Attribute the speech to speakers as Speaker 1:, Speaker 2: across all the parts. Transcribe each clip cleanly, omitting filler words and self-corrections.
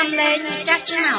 Speaker 1: សំឡេងចាស់ឆ្នោត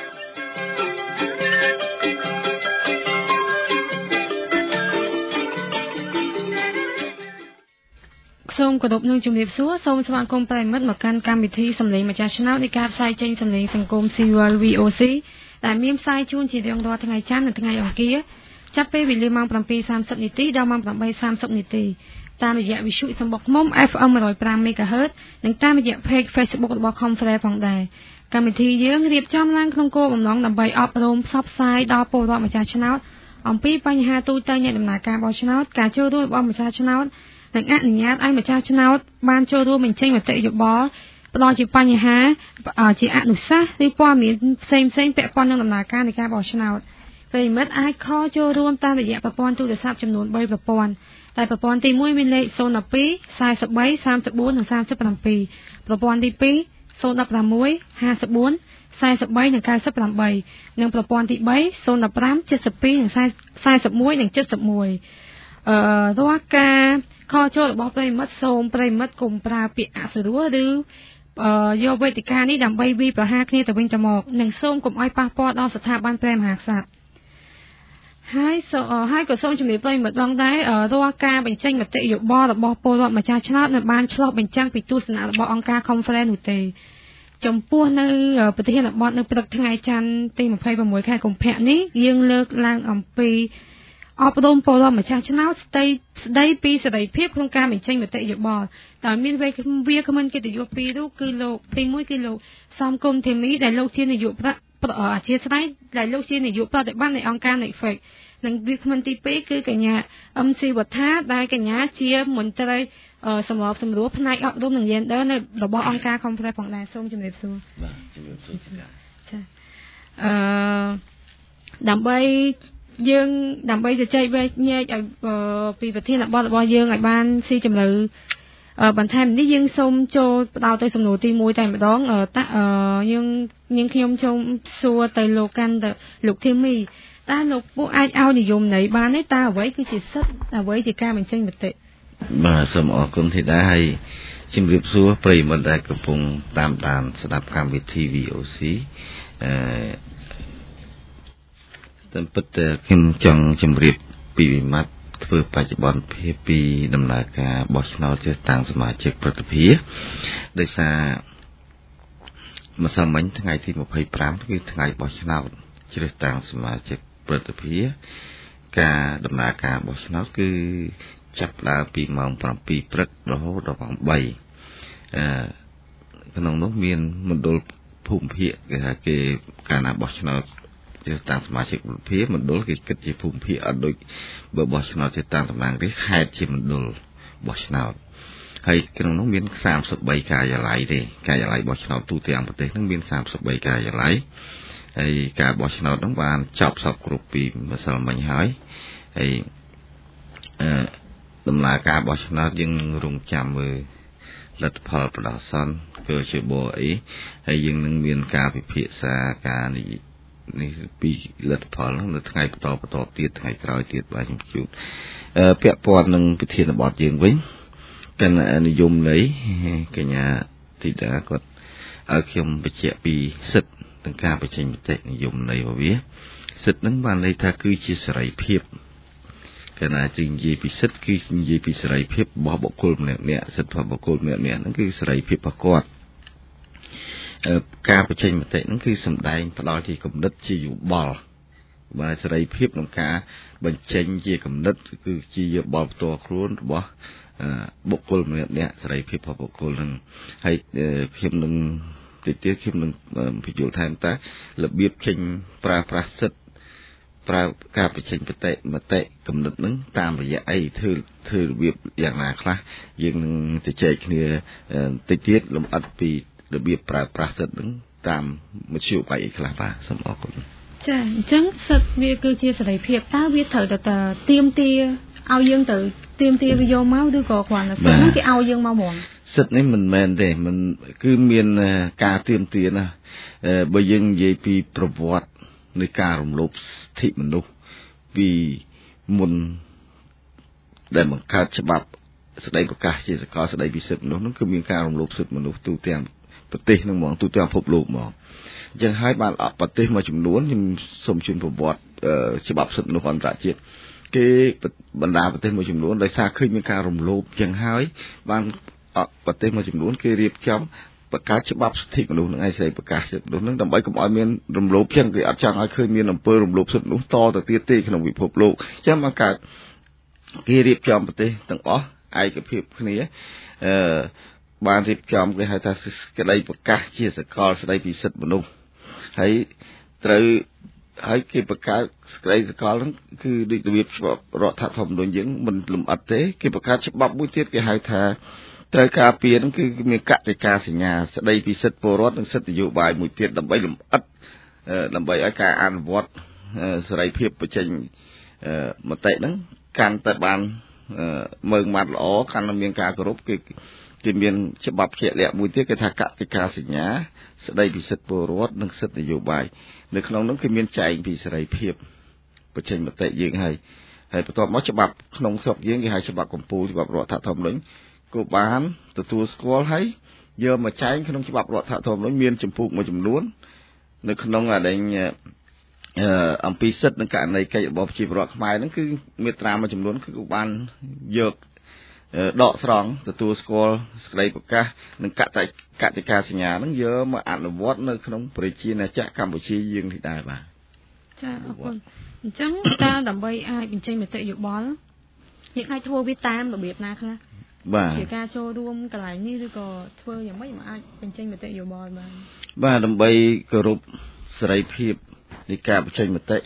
Speaker 1: សូមគោរពនឹងជំរាបសួរសូមស្វាគមន៍ប្រិយមិត្តមកកាន់កម្មវិធីសំឡេងម្ចាស់ឆ្នោតនៃការផ្សាយចេញសំឡេងសង្គមស៊ីវិល VOC ដែលមានផ្សាយជូនជារៀងរាល់ថ្ងៃច័ន្ទនិងថ្ងៃអង្គារចាប់ពេលវេលាម៉ោង 7:30 នាទីដល់ម៉ោង 8:30 នាទីតាមរយៈវិទ្យុសំបុកឃ្មុំ FM 105 MHz និងតាមរយៈ Page Facebook របស់ Conference ផងដែរកម្មវិធីយើងរៀបចំឡើងក្នុងគោលបំណងដើម្បីអប់រំផ្សព្វផ្សាយដល់ពលរដ្ឋម្ចាស់ឆ្នោតអំពីបញ្ហាទូទៅនៃដំណើរការបោះឆ្នោតការចូលរួមរបស់ម្ចាស់ឆ្នោតនិងអនុញ្ញាតឲ្យម្ចាស់ឆ្នោតបានចូលរួមបញ្ចេញមតិយោបល់ផ្ដល់ជាបញ្ហាជាអនុសាសន៍ឬព័ត៌មានផ្សេងៗពាក់ព័ន្ធនឹងដំណើរការនៃការបោះឆ្នោតប្រិយមិត្តអាចខលចូលរួមតាមរយៈប្រព័ន្ធទូរស័ព្ទចំនួន3ប្រព័ន្ធតែប្រព័ន្ធទី1មានលេខ012 43 34 និង 37ប្រព័ន្ធទី2 016 54 43និង 98និងប្រព័ន្ធទី3 015 72និង41និង71រាល់ការខលចូលរបស់ប្រិយមិត្តសូមប្រិយមិត្តកុំប្រើពាក្យអសុរោះឬយកវេទិកានេះដើម្បីវាយប្រហារគ្នាទៅវិញទៅមកនិងសូមកុំឲ្យប៉ះពាល់ដល់ស្ថាប័នព្រះមហាក្សត្រហើយក៏សូមជំរាបប្រិយមិត្តផងដែររាល់ការបញ្ចេញមតិយោបល់របស់ពលរដ្ឋម្ចាស់ឆ្នោតនៅបានឆ្លុះបញ្ចាំងពីទស្សនៈរបស់អង្គការ Conference នោះទេចំពោះនៅប្រធានបទនៅព្រឹកថ្ងៃច័ន្ទទី26ខែកុម្ភៈនេះយើងលើកឡើងអំពីអប់រំពលរដ្ឋម្ចាស់ឆ្នោតស្ដីពីសេរីភាពក្នុងការបញ្ចេញមតិយោបល់ដោយមានវាគ្មិនកិត្តិយសពីររូបគឺលោកទី1គឺលោកសំគុណធីមីដែលលោកជានាយកអធិស្ឋានដែលលោកជានាយកប្រតិបត្តិនៃអង្គការ Netflix និងវាគ្មិនទី2គឺកញ្ញាអឹមស៊ីវត្ថាដែលកញ្ញាជាមន្ត្រីសម្របសម្រួលផ្នែកអប់រំនិង Gender នៅរបស់អង្គការ Conference ផងដែរសូមជម្រាបសួរបាទជម្រាបសួរចាដើម្បីជជែកវែកញែកឲ្យពីប្រធានបទរបស់យើងឲ្យបានស៊ីជម្រៅបន្ថែមនេះយើងសូមចូលផ្ដោតទៅសំណួរទី1តែម្ដងយើងខ្ញុំសូមសួរទៅលោកធីមីតើលោកពួកអាចឲ្យនិយមន័យបានទេតើអ្វីគឺជាសិទ្ធិអ្វីជាការបញ្ចេញមតិ
Speaker 2: បាទសូមអរគុណធីតាហើយជំរាបសួរប្រិយមិត្តដែលកំពុងតាមដានស្ដាប់កម្មវិធី VOC តាមពិតខ្ញុំចង់ជម្រាបពីវិមត្តធ្វើបច្ចុប្បន្នភាពពីដំណើរការបោះឆ្នោតជ្រើសតាំងសមាជិកព្រឹទ្ធសភាដោយសារម្សិលមិញថ្ងៃទី25គឺថ្ងៃបោះឆ្នោតជ្រើសតាំងសមាជិកព្រឹទ្ធសភាការដំណើរការបោះឆ្នោតគឺចាប់ផ្ដើមពីម៉ោង7ព្រឹករហូតដល់ម៉ោង3ក្នុងនោះមានមណ្ឌលភូមិភាគគេថាគេកាលណាបោះឆ្នោតជាតាមសមាជិកព្រឹទ្ធសភាមណ្ឌលគេគិតជាភូមិភាគអត់ដូចបើបោះឆ្នោតជាតាមតំណាងរាស្ត្រខេត្តជាមណ្ឌលបោះឆ្នោតហើយក្នុងនោះមាន33ការិយាល័យទេការិយាល័យបោះឆ្នោតទូទាំងប្រទេសនឹងមាន33ការិយាល័យហើយការបោះឆ្នោតនោះបានចប់សពគ្រប់ពីម្សិលមិញហើយហើយដំណើរការបោះឆ្នោតយើងនឹងរងចាំមើលលទ្ធផលបដិសន្ធគឺជាបអីហើយយើងនឹងមានការពិភាក្សាការនេះពីលទ្ធផលនោះនៅថ្ងៃបន្តទៀតថ្ងៃក្រោយទៀតបាទខ្ញុំជួបពាក់ព័ន្ធនឹងពិធានបទយើងវិញគណៈនិយមន័យកញ្ញាធីតាគាត់ឲ្យខ្ញុំបញ្ជាក់ពីសិទ្ធិក្នុងការបញ្ចេញមតិនិយមន័យរបស់វាសិទ្ធិហ្នឹងបានន័យថាគឺជាសេរីភាពគណៈជានិយាយពីសិទ្ធិគឺនិយាយពីសេរីភាពរបស់បុគ្គលម្នាក់ៗសិទ្ធិរបស់បុគ្គលម្នាក់ៗហ្នឹងគឺសេរីភាពរបស់គាត់ការបញ្ចេញមតិហ្នឹងគឺសម្ដែងផ្ដល់ជាគំនិតជាយោបល់បាទសេរីភាពក្នុងការបញ្ចេញជាគំនិតគឺជាយោបល់ផ្ទាល់ខ្លួនរបស់បុគ្គលម្នាក់ៗសេរីភាពរបស់បុគ្គលហ្នឹងហើយខ្ញុំនឹងទៀតខ្ញុំនឹងបញ្យល់ថែមតើរបៀបចេញប្រើប្រាស់សិទ្ធិប្រើការបញ្ចេញមតិគំនិតហ្នឹងតាមរយៈអីធ្វើរបៀបយ៉ាងណាខ្លះយើងនឹងជជែកគ្នាតិចទៀតលម្អិតពីរបៀបប្រើប្រាស់សិទ្ធិហ្នឹងតាមមធ្យោបាយអីខ្លះបាទសូមអរគុណ
Speaker 1: ចាអញ្ចឹងសិទ្ធិវាគឺជាសេរីភាពតើវាត្រូវតែទាមទារឲ្យយើងទៅទាមទារវាយកមកឬក៏គ្រាន់តែសិទ្ធិហ្នឹងគេឲ្យយើងមកហ្មង
Speaker 2: សិទ្ធិនេះមិនមែនទេมันគឺមានការទាមទារណាបើយើងនិយាយពីប្រវត្តិនៃការរំលោភសិទ្ធិមនុស្សពីមុនដែលបង្កើតច្បាប់ស្តីប្រកាសជាសកលស្តីពីសិទ្ធិមនុស្សនោះគឺមានការរំលោភសិទ្ធិមនុស្សទូទាំងប្រទេសនឹងហ្មងទូទាំងពិភពលោកហ្មងអញ្ចឹងហើយបានប្រទេសមួយចំនួនខ្ញុំសូមជូនប្រវត្តិច្បាប់សិទ្ធិមនុស្សអន្តរជាតិគេបណ្ដាប្រទេសមួយចំនួនដោយសារឃើញមានការរំលោភអញ្ចឹងហើយបានប្រទេសមួយចំនួនគេរៀបចំបង្កើតច្បាប់សិទ្ធិមនុស្សនឹងឯងស្រីប្រកាសសិទ្ធិមនុស្សនឹងដើម្បីកុំឲ្យមានរំលោភអញ្ចឹងគេអត់ចង់ឲ្យឃើញមានអំពើរំលោភសិទ្ធិមនុស្សតទៅទៀតទេក្នុងពិភពលោកអញ្ចឹងបង្កើតគេរៀបចំប្រទេសទាំងអស់ឯកភាពគ្នាបានរៀបចំគេហៅថាក្តីប្រកាសជាសកលស្តីពីសិទ្ធិមនុស្សហើយត្រូវហើយគេបង្កើតក្តីសកលហ្នឹងគឺដូចរបៀបច្បាប់រដ្ឋធម្មនុញ្ញយើងមិនលម្អិតទេគេបង្កើតច្បាប់មួយទៀតគេហៅថាត្រូវការពារហ្នឹងគឺមានកតិកាសញ្ញាស្តីពីសិទ្ធិពលរដ្ឋនិងសិទ្ធិនយោបាយមួយទៀតដើម្បីលម្អិតដើម្បីឲ្យការអនុវត្តសេរីភាពបញ្ចេញមតិហ្នឹងកាន់តែបានមើងម៉ាត់ល្អកាន់តែមានការគោរពគេមានច្បាប់ជាក់លាក់មួយទៀតគេថាកតិកាសញ្ញាស្តីពីសិទ្ធិពលរដ្ឋនិងសិទ្ធិនយោបាយនៅក្នុងនោះគេមានចែងពីសេរីភាពបញ្ចេញមតិយើងហើយបន្ទាប់មកច្បាប់ក្នុងស្រុកយើងគេហៅច្បាប់កម្ពុជាច្បាប់រដ្ឋធម្មនុញ្ញក៏បានទទួលស្គាល់ហើយយកមកចែងក្នុងច្បាប់រដ្ឋធម្មនុញ្ញមានចម្ពោះមួយចំនួននៅក្នុងអាដែងអំពីសិទ្ធិនិងករណីកិច្ចរបស់ប្រជាពលរដ្ឋខ្មែរហ្នឹងគឺមាត្រាមួយចំនួនគឺបានយកដកស្រង់ទទួលស្គាល់សេចក្តីប្រកាសនិងកតិកាសញ្ញាហ្នឹងយកមកអនុវត្តនៅក្នុងប្រជាណាចក្រកម្ពុជាយើងនេះដែរបាទ
Speaker 1: ចាអរគុណអញ្ចឹងតើដើម្បីអាចបញ្ចេញមតិយោបល់យើងអាចធ្វើវាតាមរបៀបណាខ្លះ
Speaker 2: បាទ
Speaker 1: ជាការចូលរួមកន្លែងនេះឬក៏ធ្វើយ៉ាងម៉េចអាចបញ្ចេញមតិយោបល់
Speaker 2: បាទដើម្បីគោរពសេរីភាពនៃការបញ្ចេញមតិគឺ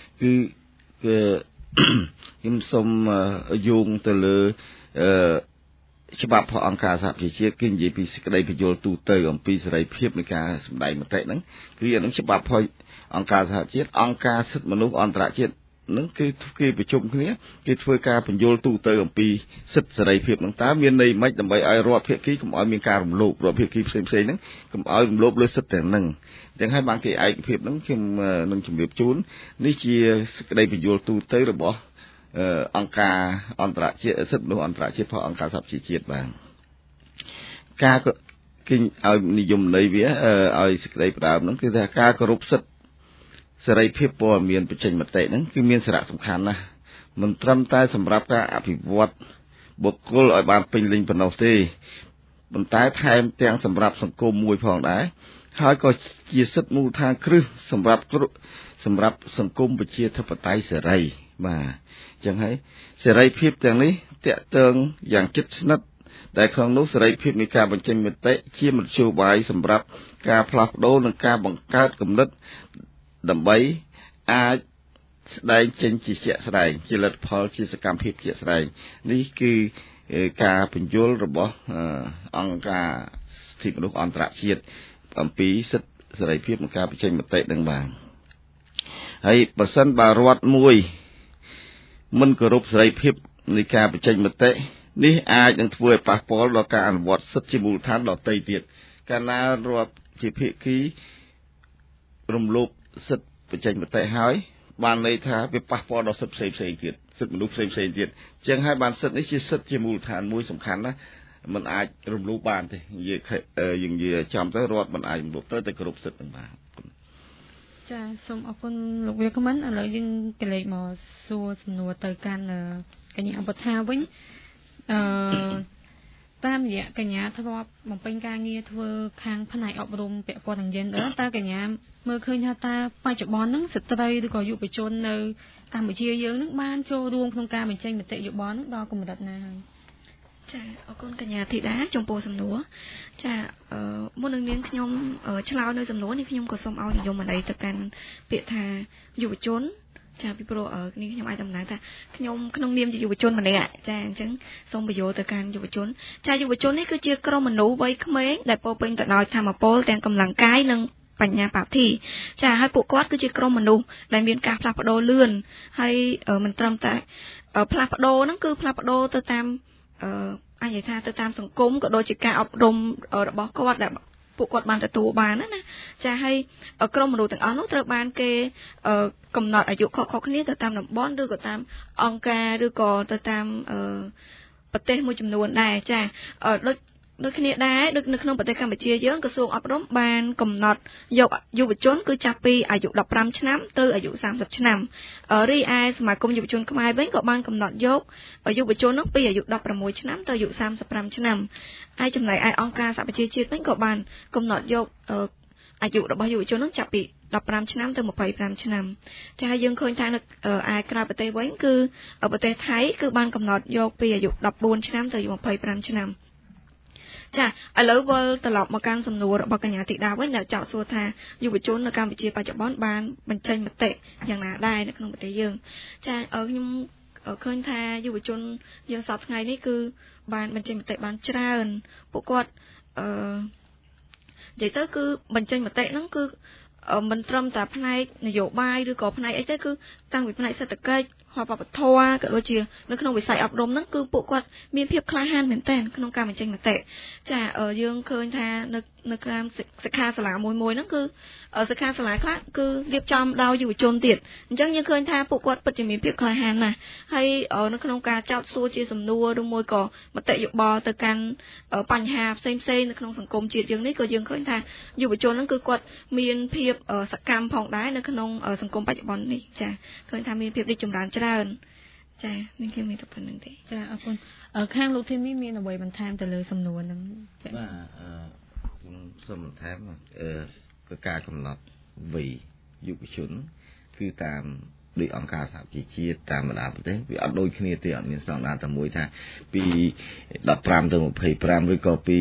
Speaker 2: ខ្ញុំសូមយោងទៅលើច្បាប់របស់អង្គការសហប្រជាជាតិគេនិយាយពីសេចក្តីពន្យល់ទូទៅអំពីសេរីភាពនៃការសម្ដែងមតិហ្នឹងគឺអានឹងច្បាប់របស់អង្គការសហជាតិអង្គការសិទ្ធិមនុស្សអន្តរជាតិហ្នឹងគឺគេប្រជុំគ្នាគេធ្វើការពន្យល់ទូទៅអំពីសិទ្ធិសេរីភាពហ្នឹងតើមានន័យម៉េចដើម្បីឲ្យរដ្ឋភាគីកុំឲ្យមានការរំលោភរដ្ឋភាគីផ្សេងៗហ្នឹងកុំឲ្យរំលោភលើសិទ្ធិទាំងហ្នឹងអញ្ចឹងហើយបានគេឯកភាពហ្នឹងខ្ញុំនឹងជម្រាបជូននេះជាសេចក្តីពន្យល់ទូទៅរបស់អង្គការអន្តរជាតិសិទ្ធិមនុស្សអន្តរជាតិផងអង្គការសហប្រជាជាតិបានការគេឲ្យនិយមន័យវាឲ្យសេចក្តីផ្ដើមហ្នឹងគឺថាការគោរពសិទ្ធិសេរីភាពព័ត៌មានបញ្ចេញមតិហ្នឹងគឺមានសារៈសំខាន់ណាស់មិនត្រឹមតែសម្រាប់ការអភិវឌ្ឍបុគ្គលឲ្យបានពេញលេញប៉ុណ្ណោះទេប៉ុន្តែថែមទាំងសម្រាប់សង្គមមួយផងដែរហើយក៏ជាសិទ្ធិមូលដ្ឋានគ្រឹះសម្រាប់សង្គមប្រជាធិបតេយ្យសេរីបាទអញ្ចឹងហើយសេរីភាពទាំងនេះតាក់ទងយ៉ាងជិតស្និទ្ធដែលក្នុងនោះសេរីភាពនៃការបញ្ចេញមតិជាមធ្យោបាយសម្រាប់ការផ្លាស់ប្ដូរនិងការបង្កើតគំនិតដើម្បីអាចស្ដែងចេញជាជាក់ស្ដែងជាលទ្ធផលជាសកម្មភាពជាក់ស្ដែងនេះគឺការពន្យល់របស់អង្គការសិទ្ធិមនុស្សអន្តរជាតិអំពីសិទ្ធិសេរីភាពនៃការបញ្ចេញមតិនឹងបានហើយបើសិនបើរដ្ឋមួយមិនគោរពសេរីភាពនៃការបញ្ចេញមតិនេះអាចនឹងធ្វើឲ្យប៉ះពាល់ដល់ការអនុវត្តសិទ្ធិជាមូលដ្ឋានដទៃទៀតកាលណារដ្ឋជាភាគីរំលោភសិទ្ធិបញ្ចេញមតិហើយបានន័យថាវាប៉ះពាល់ដល់សិទ្ធិផ្សេងទៀតសិទ្ធិមនុស្សផ្សេងទៀតអញ្ចឹងហើយបានសិទ្ធិនេះជាសិទ្ធិជាមូលដ្ឋានមួយសំខាន់ណាมันអាចរំលោភបានទេយើងនិយាយចំទៅរដ្ឋมันអាចរំលោភត្រូវតែគោរពសិទ្ធិនឹងបាន
Speaker 1: ចាសូមអរគុណលោកវាគ្មិនឥឡូវយើងកលេចមកសួរសំណួរទៅកាន់កញ្ញាអបថាវិញតាមរយៈកញ្ញាធ្លាប់បំពេញការងារធ្វើខាងផ្នែកអប់រំពាក់ព័ន្ធនឹង gender តើកញ្ញាមើលឃើញថាតើបច្ចុប្បន្នហ្នឹងស្ត្រីឬក៏យុវជននៅកម្ពុជាយើងហ្នឹងបានចូលរួមក្នុងការបញ្ចេញមតិយោបល់ហ្នឹងដល់កម្រិតណាហើយ
Speaker 3: ចាអរគុណកញ្ញាធីតាចំពោះសំណួរចាមុននឹងនាងខ្ញុំឆ្លើយនៅសំណួរនេះខ្ញុំក៏សូមឲ្យនិយមន័យទៅកាន់ពាក្យថាយុវជនចាពីព្រោះនេះខ្ញុំអាចតំណាងថាខ្ញុំក្នុងនាមជាយុវជនម្នាក់ចាអញ្ចឹងសូមបញ្យល់ទៅកាន់យុវជនចាយុវជននេះគឺជាក្រុមមនុស្សវ័យក្មេងដែលពោរពេញទៅដោយធម៌ពលទាំងកម្លាំងកាយនិងបញ្ញាបត្តិចាហើយពួកគាត់គឺជាក្រុមមនុស្សដែលមានការផ្លាស់ប្ដូរលឿនហើយមិនត្រឹមតែផ្លាស់ប្ដូរហ្នឹងគឺផ្លាស់ប្ដូរទៅតាមអាចនិយាយថាទៅតាមសង្គមក៏ដូចជាការអប់រំរបស់គាត់ដែលពួកគាត់បានទទួលបានណាចាហើយក្រុមមនុស្សទាំងអស់នោះត្រូវបានគេកំណត់អាយុខុសៗគ្នាទៅតាមតំបន់ឬក៏តាមអង្គការឬក៏ទៅតាមប្រទេសមួយចំនួនដែរចាដូចដូចគ្នាដែរដូចនៅក្នុងប្រទេសកម្ពុជាយើងក្រសួងអប់រំបានកំណត់យកយុវជនគឺចាប់ពីអាយុ15ឆ្នាំទៅអាយុ30ឆ្នាំរីឯសមាគមយុវជនខ្មែរវិញក៏បានកំណត់យកយុវជននោះពីអាយុ16ឆ្នាំទៅអាយុ35ឆ្នាំហើយចំណែកឯអង្គការសហប្រជាជាតិវិញក៏បានកំណត់យកអាយុរបស់យុវជននោះចាប់ពី15ឆ្នាំទៅ25ឆ្នាំចា៎យើងឃើញថានៅឯក្រៅប្រទេសវិញគឺប្រទេសថៃគឺបានកំណត់យកពីអាយុ14ឆ្នាំទៅអាយុ25ឆ្នាំចាឥឡូវវិលត្រឡប់មកកាន់សំណួររបស់កញ្ញាធីតាវិញដែលចោទសួរថាយុវជននៅកម្ពុជាបច្ចុប្បន្នបានបញ្ចេញមតិយ៉ាងណាដែរនៅក្នុងប្រទេសយើងចាខ្ញុំឃើញថាយុវជនយើងសពថ្ងៃនេះគឺបានបញ្ចេញមតិបានច្រើនពួកគាត់និយាយទៅគឺបញ្ចេញមតិហ្នឹងគឺមិនត្រឹមតែផ្នែកនយោបាយឬក៏ផ្នែកអីទេគឺតាំងពីផ្នែកសេដ្ឋកិច្ចវប្បធម៌ក៏ដូចជានៅក្នុងវិស័យអប់រំហ្នឹងគឺពួកគាត់មានភាពក្លាហានមែនទែនក្នុងការបញ្ចេញមតិចាយើងឃើញថានៅតាមសិក្ខាសាលាមួយហ្នឹងគឺសិក្ខាសាលាខ្លះគឺរៀបចំដោយយុវជនទៀតអញ្ចឹងយើងឃើញថាពួកគាត់ពិតជាមានភាពក្លាហានណាស់ហើយនៅក្នុងការចោទសួរជាសំណួរឬមួយក៏មតិយោបល់ទៅកាន់បញ្ហាផ្សេងៗនៅក្នុងសង្គមជាតិយើងនេះក៏យើងឃើញថាយុវជនហ្នឹងគឺគាត់មានភាពសកម្មផងដែរនៅក្នុងសង្គមបច្ចុប្បន្ននេះចាឃើញថាមានភាពរីកចម្រើនច្រើនចានេះគឺមានតែប៉ុណ្្នឹងទេ
Speaker 1: ចាអរគុណខាងលោកធីមីមានអ្វីបន្ថែមទៅលើសំណួរហ្នឹង
Speaker 2: បាទខ្ញុំសូមបន្ថែមគឺការកំណត់វ័យយុវជនគឺតាមដោយអង្គការសហជីវជាតិតាមបណ្ដាប្រទេសវាអត់ដូចគ្នាទេអត់មានស្តង់ដារតែមួយថាពី15ទៅ25ឬក៏ពី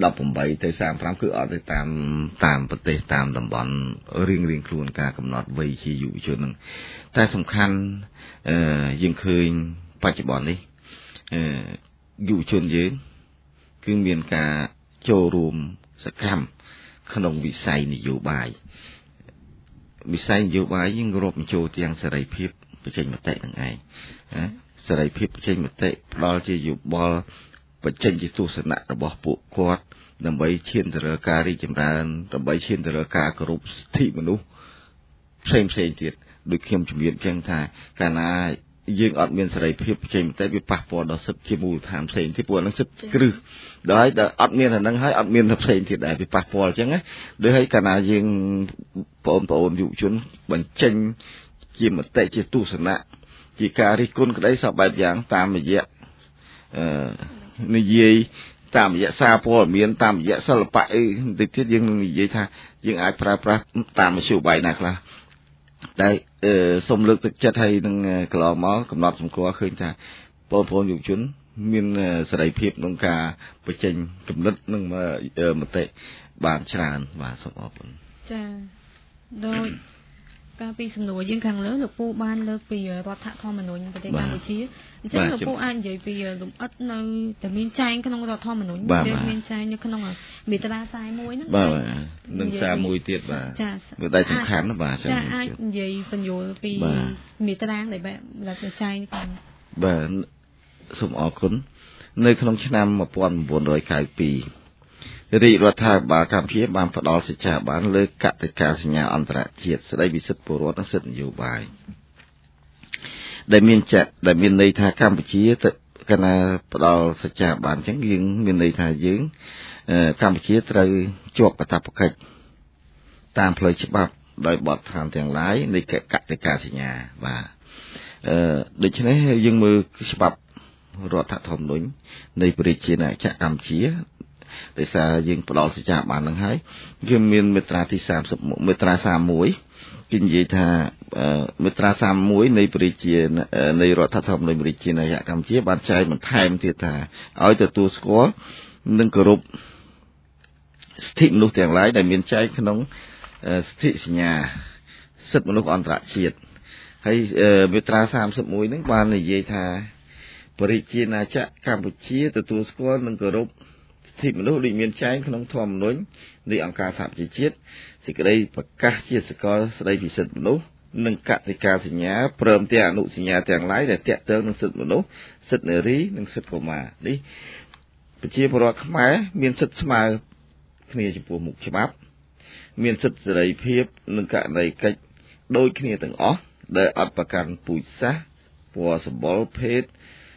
Speaker 2: 18ទៅ35គឺអត់ទៅតាមប្រទេសតាមតំបន់រៀងខ្លួនការកំណត់វ័យជាយុវជនហ្នឹងតែសំខាន់យើងឃើញបច្ចុប្បន្ននេះយុវជនយើងគឺមានការចូលរួមសកម្មក្នុងវិស័យនយោបាយវិស័យនយោបាយយើងរាប់បញ្ចូលទាំងសេរីភាពបញ្ចេញមតិនឹងឯងសេរីភាពបញ្ចេញមតិផ្ដល់ជាយោបល់បញ្ចេញជាទស្សនៈរបស់ពួកគាត់ដើម្បីឈានទៅរកការរីកចម្រើនដើម្បីឈានទៅរកការគោរពសិទ្ធិមនុស្សផ្សេងទៀតដូចខ្ញុំជំរាបចឹងថាកាលណាយើងអត់មានសេរីភាពបញ្ចេញមតិវាប៉ះពាល់ដល់សិទ្ធិជាមូលដ្ឋានផ្សេងទៀតព្រោះហ្នឹងសិទ្ធិគ្រឹះដល់អត់មានអាហ្នឹងហើយអត់មានផ្សេងទៀតដែរវាប៉ះពាល់អញ្ចឹងណាដូចហើយកាលណាយើងបងប្អូនយុវជនបញ្ចេញជាមតិជាទស្សនៈជាការរិះគន់ក្តីសពបែបយ៉ាងតាមរយៈនិយាយតាមរយៈសារព័ត៌មានតាមរយៈសិល្បៈអីបន្តិចទៀតយើងនឹងនិយាយថាយើងអាចប្រើប្រាស់តាមមធ្យោបាយណាខ្លះតែសូមលើកទឹកចិត្តឲ្យនឹងកន្លងមកកំណត់សម្គាល់ឃើញថាបងប្អូនយុវជនមានសេរីភាពក្នុងការបញ្ចេញគំនិតនិងមតិបានច្រើនបាទសូមអរគុណ
Speaker 1: ចាដោយការពីសំណួរយើងខាងលើលោកពូបានលើកពីរដ្ឋធម្មនុញ្ញប្រទេសកម្ពុជាអញ្ចឹងលោកពូអាចនិយាយពីលំអិតនៅតែមានចែងក្នុងរដ្ឋធម្មនុញ្ញដែលមានចែងនៅក្នុងមាត្រា41ហ្នឹង
Speaker 2: បាទនឹង41ទៀតបាទវាតែសំខាន់ណាបាទ
Speaker 1: ចាអាចនិយាយបញ្យល់ពីមាត្រាដែលចែងនេះ
Speaker 2: បាទសូមអរគុណនៅក្នុងឆ្នាំ1992រាជរដ្ឋាភិបាលកម្ពុជាបានផ្ដល់សេចក្ដីបានលើកតិកាសញ្ញាអន្តរជាតិស្ដីពីសិទ្ធិពលរដ្ឋនិងសិទ្ធិនយោបាយដែលមានន័យថាកម្ពុជាកាលណាផ្ដល់សេចក្ដីបានអញ្ចឹងយើងមានន័យថាយើងកម្ពុជាត្រូវជាប់កាតព្វកិច្ចតាមផ្លូវច្បាប់ដោយបទដ្ឋានទាំងឡាយនៃកតិកាសញ្ញាបាទដូច្នេះយើងមើលច្បាប់រដ្ឋធម្មនុញ្ញនៃប្រជាណាចក្រកម្ពុជាដោយសារយើងផ្ដល់សេចក្ដីបាននឹងហើយគឺមានមាត្រាទី30មាត្រា31គេនិយាយថាមាត្រា31នៃនៃរដ្ឋធម្មនុញ្ញប្រជាណាចក្រកម្ពុជាបានចែងបន្ថែមទៀតថាឲ្យទទួលស្គាល់និងគោរពសិទ្ធិមនុស្សទាំងឡាយដែលមានចែងក្នុងសិទ្ធិសញ្ញាសិទ្ធិមនុស្សអន្តរជាតិហើយមាត្រា31ហ្នឹងបាននិយាយថាប្រជាណាចក្រកម្ពុជាទទួលស្គាល់និងគោរពសិទ្ធិមនុស្សដូចមានចែងក្នុងធម្មនុញ្ញនៃអង្គការសហប្រជាជាតិសេចក្តីប្រកាសជាសកលស្តីពីសិទ្ធិមនុស្សនិងកតិកាសញ្ញាព្រមទាំងអនុសញ្ញាទាំងឡាយដែលទាក់ទងនឹងសិទ្ធិមនុស្សសិទ្ធិនារីនិងសិទ្ធិកុមារនេះប្រជាពលរដ្ឋខ្មែរមានសិទ្ធិស្មើគ្នាចំពោះមុខច្បាប់មានសិទ្ធិសេរីភាពនិងករណីកិច្ចដូចគ្នាទាំងអស់ដែលអត់ប្រកាន់ពូជសាសន៍ពណ៌សម្បុរភេទ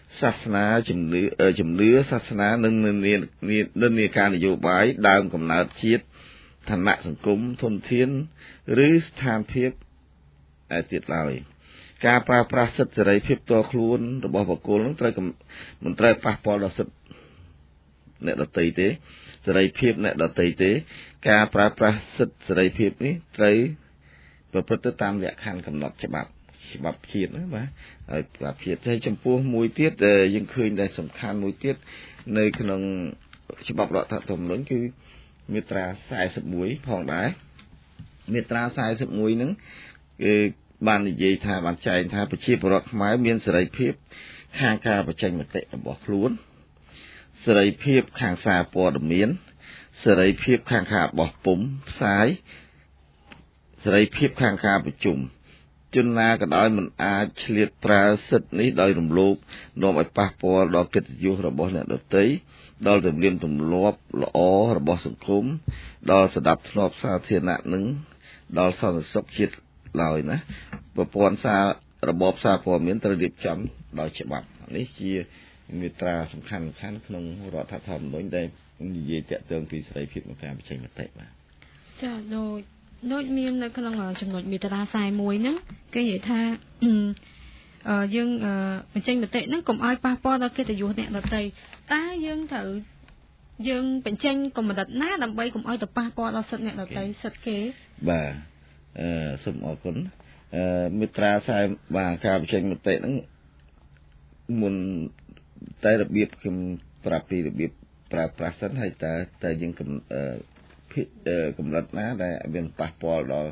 Speaker 2: សាសនាជំនឿសាសនានិងនិន្នាការនយោបាយដើមកំណើតជាតិឋានៈសង្គមធនធានឬស្ថានភាពទៀតឡើយការប្រើប្រាស់សិទ្ធិសេរីភាពផ្ទាល់ខ្លួនរបស់បុគ្គលនឹងមិនត្រូវប៉ះពាល់ដល់សិទ្ធិអ្នកដទៃទេសេរីភាពអ្នកដទៃទេការប្រើប្រាស់សិទ្ធិសេរីភាពនេះត្រូវប្រព្រឹត្តទៅតាមលក្ខខណ្ឌកំណត់ច្បាប់ជាតិណាបាទហើយច្បាប់ជាតិហើយចំពោះមួយទៀតយើងឃើញដែលសំខាន់មួយទៀតនៅក្នុងច្បាប់រដ្ឋធម្មនុញ្ញគឺមាត្រា41ផងដែរមាត្រា41ហ្នឹងគឺបាននិយាយថាបានចែងថាប្រជាពលរដ្ឋខ្មែរមានសេរីភាពខាងការបញ្ចេញមតិរបស់ខ្លួនសេរីភាពខាងសារព័ត៌មានសេរីភាពខាងការបោះពុម្ពផ្សាយសេរីភាពខាងការប្រជុំជនណាក៏ដោយមិនអាចឆ្លៀតប្រើសិទ្ធិនេះដោយរំលោភនាំឲ្យប៉ះពាល់ដល់កិត្តិយសរបស់អ្នកដទៃដល់ទំនៀមទម្លាប់ល្អរបស់សង្គមដល់សណ្ដាប់ធ្នាប់សាធារណៈនិងដល់សន្តិសុខជាតិឡើយណាប្រព័ន្ធរបបសារព័ត៌មានត្រូវរៀបចំដោយច្បាប់នេះជាមាត្រាសំខាន់ក្នុងរដ្ឋធម្មនុញ្ញដែលនិយាយតាក់ទងពីសេរីភាពនៃការបញ្ចេញមតិបាទ
Speaker 1: ចាដូចមាននៅក្នុងចំណុចមាត្រា41ហ្នឹងគេនិយាយថាយើងបញ្ចេញមតិហ្នឹងកុំឲ្យប៉ះពាល់ដល់កិត្តិយសអ្នកដទៃតើយើងបញ្ចេញគំនិតណាដើម្បីកុំឲ្យទៅប៉ះពាល់ដល់សិទ្ធិអ្នកដទៃសិទ្ធិគេ
Speaker 2: បាទសូមអរគុណមាត្រា40បាទការបញ្ចេញមតិហ្នឹងមុនតែរបៀបខ្ញុំប្រាប់ពីរបៀបប្រើប្រាស់សិនហើយតើយើងកំណត់ណាដែលមានប៉ះពាល់ដល់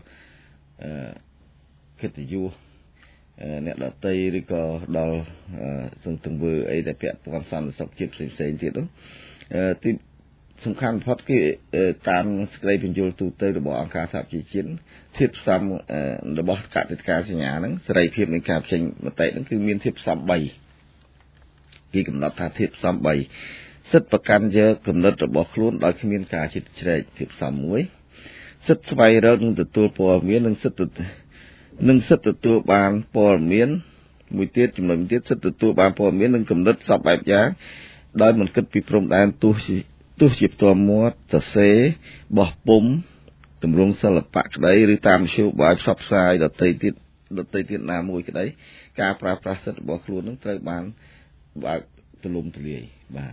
Speaker 2: កិត្តិយសអ្នកដទៃឬក៏ដល់ទង្វើអីដែលពាក់ព័ន្ធសន្តិសុខជាតិផ្សេងទៀតនោះទីសំខាន់បំផុតគឺតាមសេចក្តីបញ្យល់ទូទៅរបស់អង្គការសហប្រជាជាតិធាតុផ្សំរបស់កតិកាសញ្ញាហ្នឹងសេរីភាពនៃការបញ្ចេញមតិហ្នឹងគឺមានធាតុផ្សំ3គេកំណត់ថាធាតុផ្សំ3សិទ្ធិប្រកាន់យកគំនិតរបស់ខ្លួនដោយគ្មានការជ្រៀតជ្រែកធាតុផ្សំ1សិទ្ធិស្វែងរកនិងទទួលព័ត៌មាននិងសិទ្ធិទទួលបានព័ត៌មានមួយទៀតចំណុចទៀតសិទ្ធិទទួលបានព័ត៌មាននិងគំនិតសពបែបយ៉ាងដោយមិនគិតពីព្រំដែនទោះជាផ្ទាល់មាត់សរសេរបោះពុម្ពទម្រង់សិល្បៈក្តីឬតាមមធ្យោបាយផ្សព្វផ្សាយដទៃទៀតណាមួយក្តីការប្រើប្រាស់សិទ្ធិរបស់ខ្លួននឹងត្រូវបានបើកទូលំទូលាយបាទ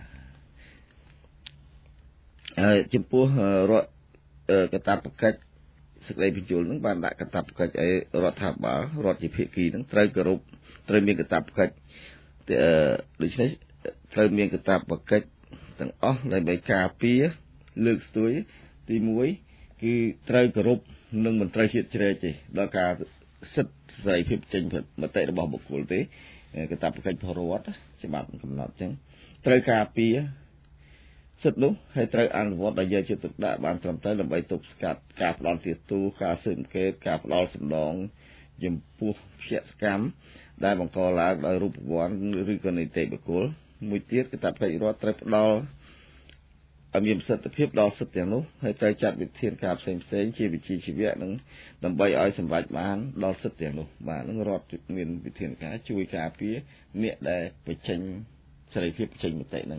Speaker 2: ហើយចំពោះរដ្ឋកាតព្វកិច្ចសេចក្តីបញ្យល់នឹងបានដាក់កាតព្វកិច្ចឲ្យរដ្ឋាភិបាលរដ្ឋជាភាគីនឹងត្រូវគោរពត្រូវមានកាតព្វកិច្ចដូច្នេះត្រូវមានកាតព្វកិច្ចទាំងអស់ដើម្បីការពារលើកស្ទួយទី1គឺត្រូវគោរពនិងមិនត្រូវជ្រៀតជ្រែកទេដល់ការសិទ្ធិសេរីភាពចេញមតិរបស់បុគ្គលទេកាតព្វកិច្ចរបស់រដ្ឋច្បាប់កំណត់អញ្ចឹងត្រូវការពារសិទ្ធិនោះហើយត្រូវអនុវត្តដោយយកចិត្តទុកដាក់បានត្រឹមត្រូវដើម្បីទប់ស្កាត់ការផ្ដន់ទាទូការស៊ើបអង្កេតការផ្ដល់សំណងចំពោះភក្យកម្មដែលបង្កឡើងដោយរូបវន្តឬក៏នីតិបុគ្គលមួយទៀតកាតព្វកិច្ចរដ្ឋត្រូវផ្ដល់ឲ្យមានប្រសិទ្ធភាពដល់សិទ្ធិទាំងនោះហើយត្រូវចាត់វិធានការផ្សេងជាវិជ្ជាជីវៈនឹងដើម្បីឲ្យសម្រេចបានដល់សិទ្ធិទាំងនោះបាទនឹងរដ្ឋមានវិធានការជួយការពារអ្នកដែលបញ្ចេញសេរីភាពបញ្ចេញមតិនឹង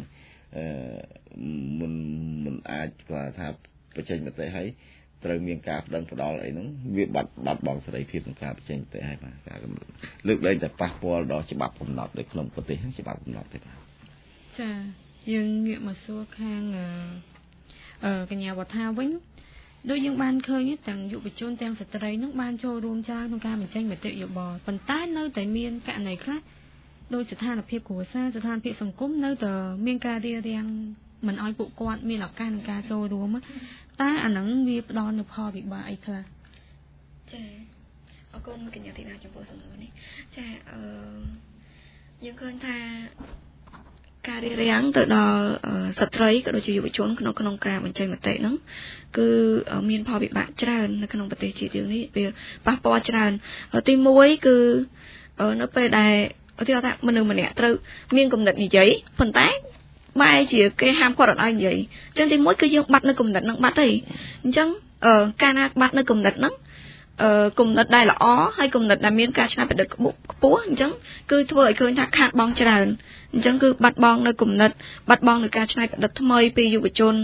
Speaker 2: មិនអាចគាត់ថាបញ្ចេញមតិឲ្យត្រូវមានការប្តឹងផ្ដាល់អីហ្នឹងវាបាត់បង់សេរីភាពក្នុងការបញ្ចេញមតិឲ្យបាទការលើកលែងតែប៉ះពាល់ដល់ច្បាប់កំណត់នៅក្នុងប្រទេសច្បាប់កំណត់ទេបាទ
Speaker 1: ចាយើងងាកមកសួរខាងកញ្ញាវត្ថាវិញដូចយើងបានឃើញទាំងយុវជនទាំងស្ត្រីនឹងបានចូលរួមច្រើនក្នុងការបញ្ចេញមតិយោបល់ប៉ុន្តែនៅតែមានករណីខ្លះដោយស្ថានភាពគ្រួសារស្ថានភាពសង្គមនៅតែមានការរារាំងមិនឲ្យពួកគាត់មានឱកាសក្នុងការចូលរួមតែអាហ្នឹងវាផ្ដល់នូវផលវិបាកអីខ្លះ
Speaker 3: ចាអរគុណកញ្ញាធីតាចំពោះសំណួរនេះចាយើងឃើញថាការរារាំងទៅដល់ស្ត្រីក៏ដូចជាយុវជនក្នុងការបញ្ចេញមតិហ្នឹងគឺមានផលវិបាកច្រើននៅក្នុងប្រទេសជាតិយើងនេះវាប៉ះពាល់ច្រើនទី1គឺនៅពេលដែលឧទាហរណ៍ថាមនុស្សម្នាក់ត្រូវមានគំនិតនិយាយប៉ុន្តែបែរជាគេហាមគាត់អត់ឲ្យនិយាយអញ្ចឹងទី1គឺយើងបាត់នៅគំនិតហ្នឹងបាត់ហើយអញ្ចឹងការណាបាត់នៅគំនិតហ្នឹងគំនិតដែលល្អហើយគំនិតដែលមានការច្នៃប្រឌិតខ្ពស់អញ្ចឹងគឺធ្វើឲ្យឃើញថាខាតបង់ច្រើនអញ្ចឹងគឺបាត់បង់នៅគំនិតបាត់បង់នៅការច្នៃប្រឌិតថ្មីពីយុវជន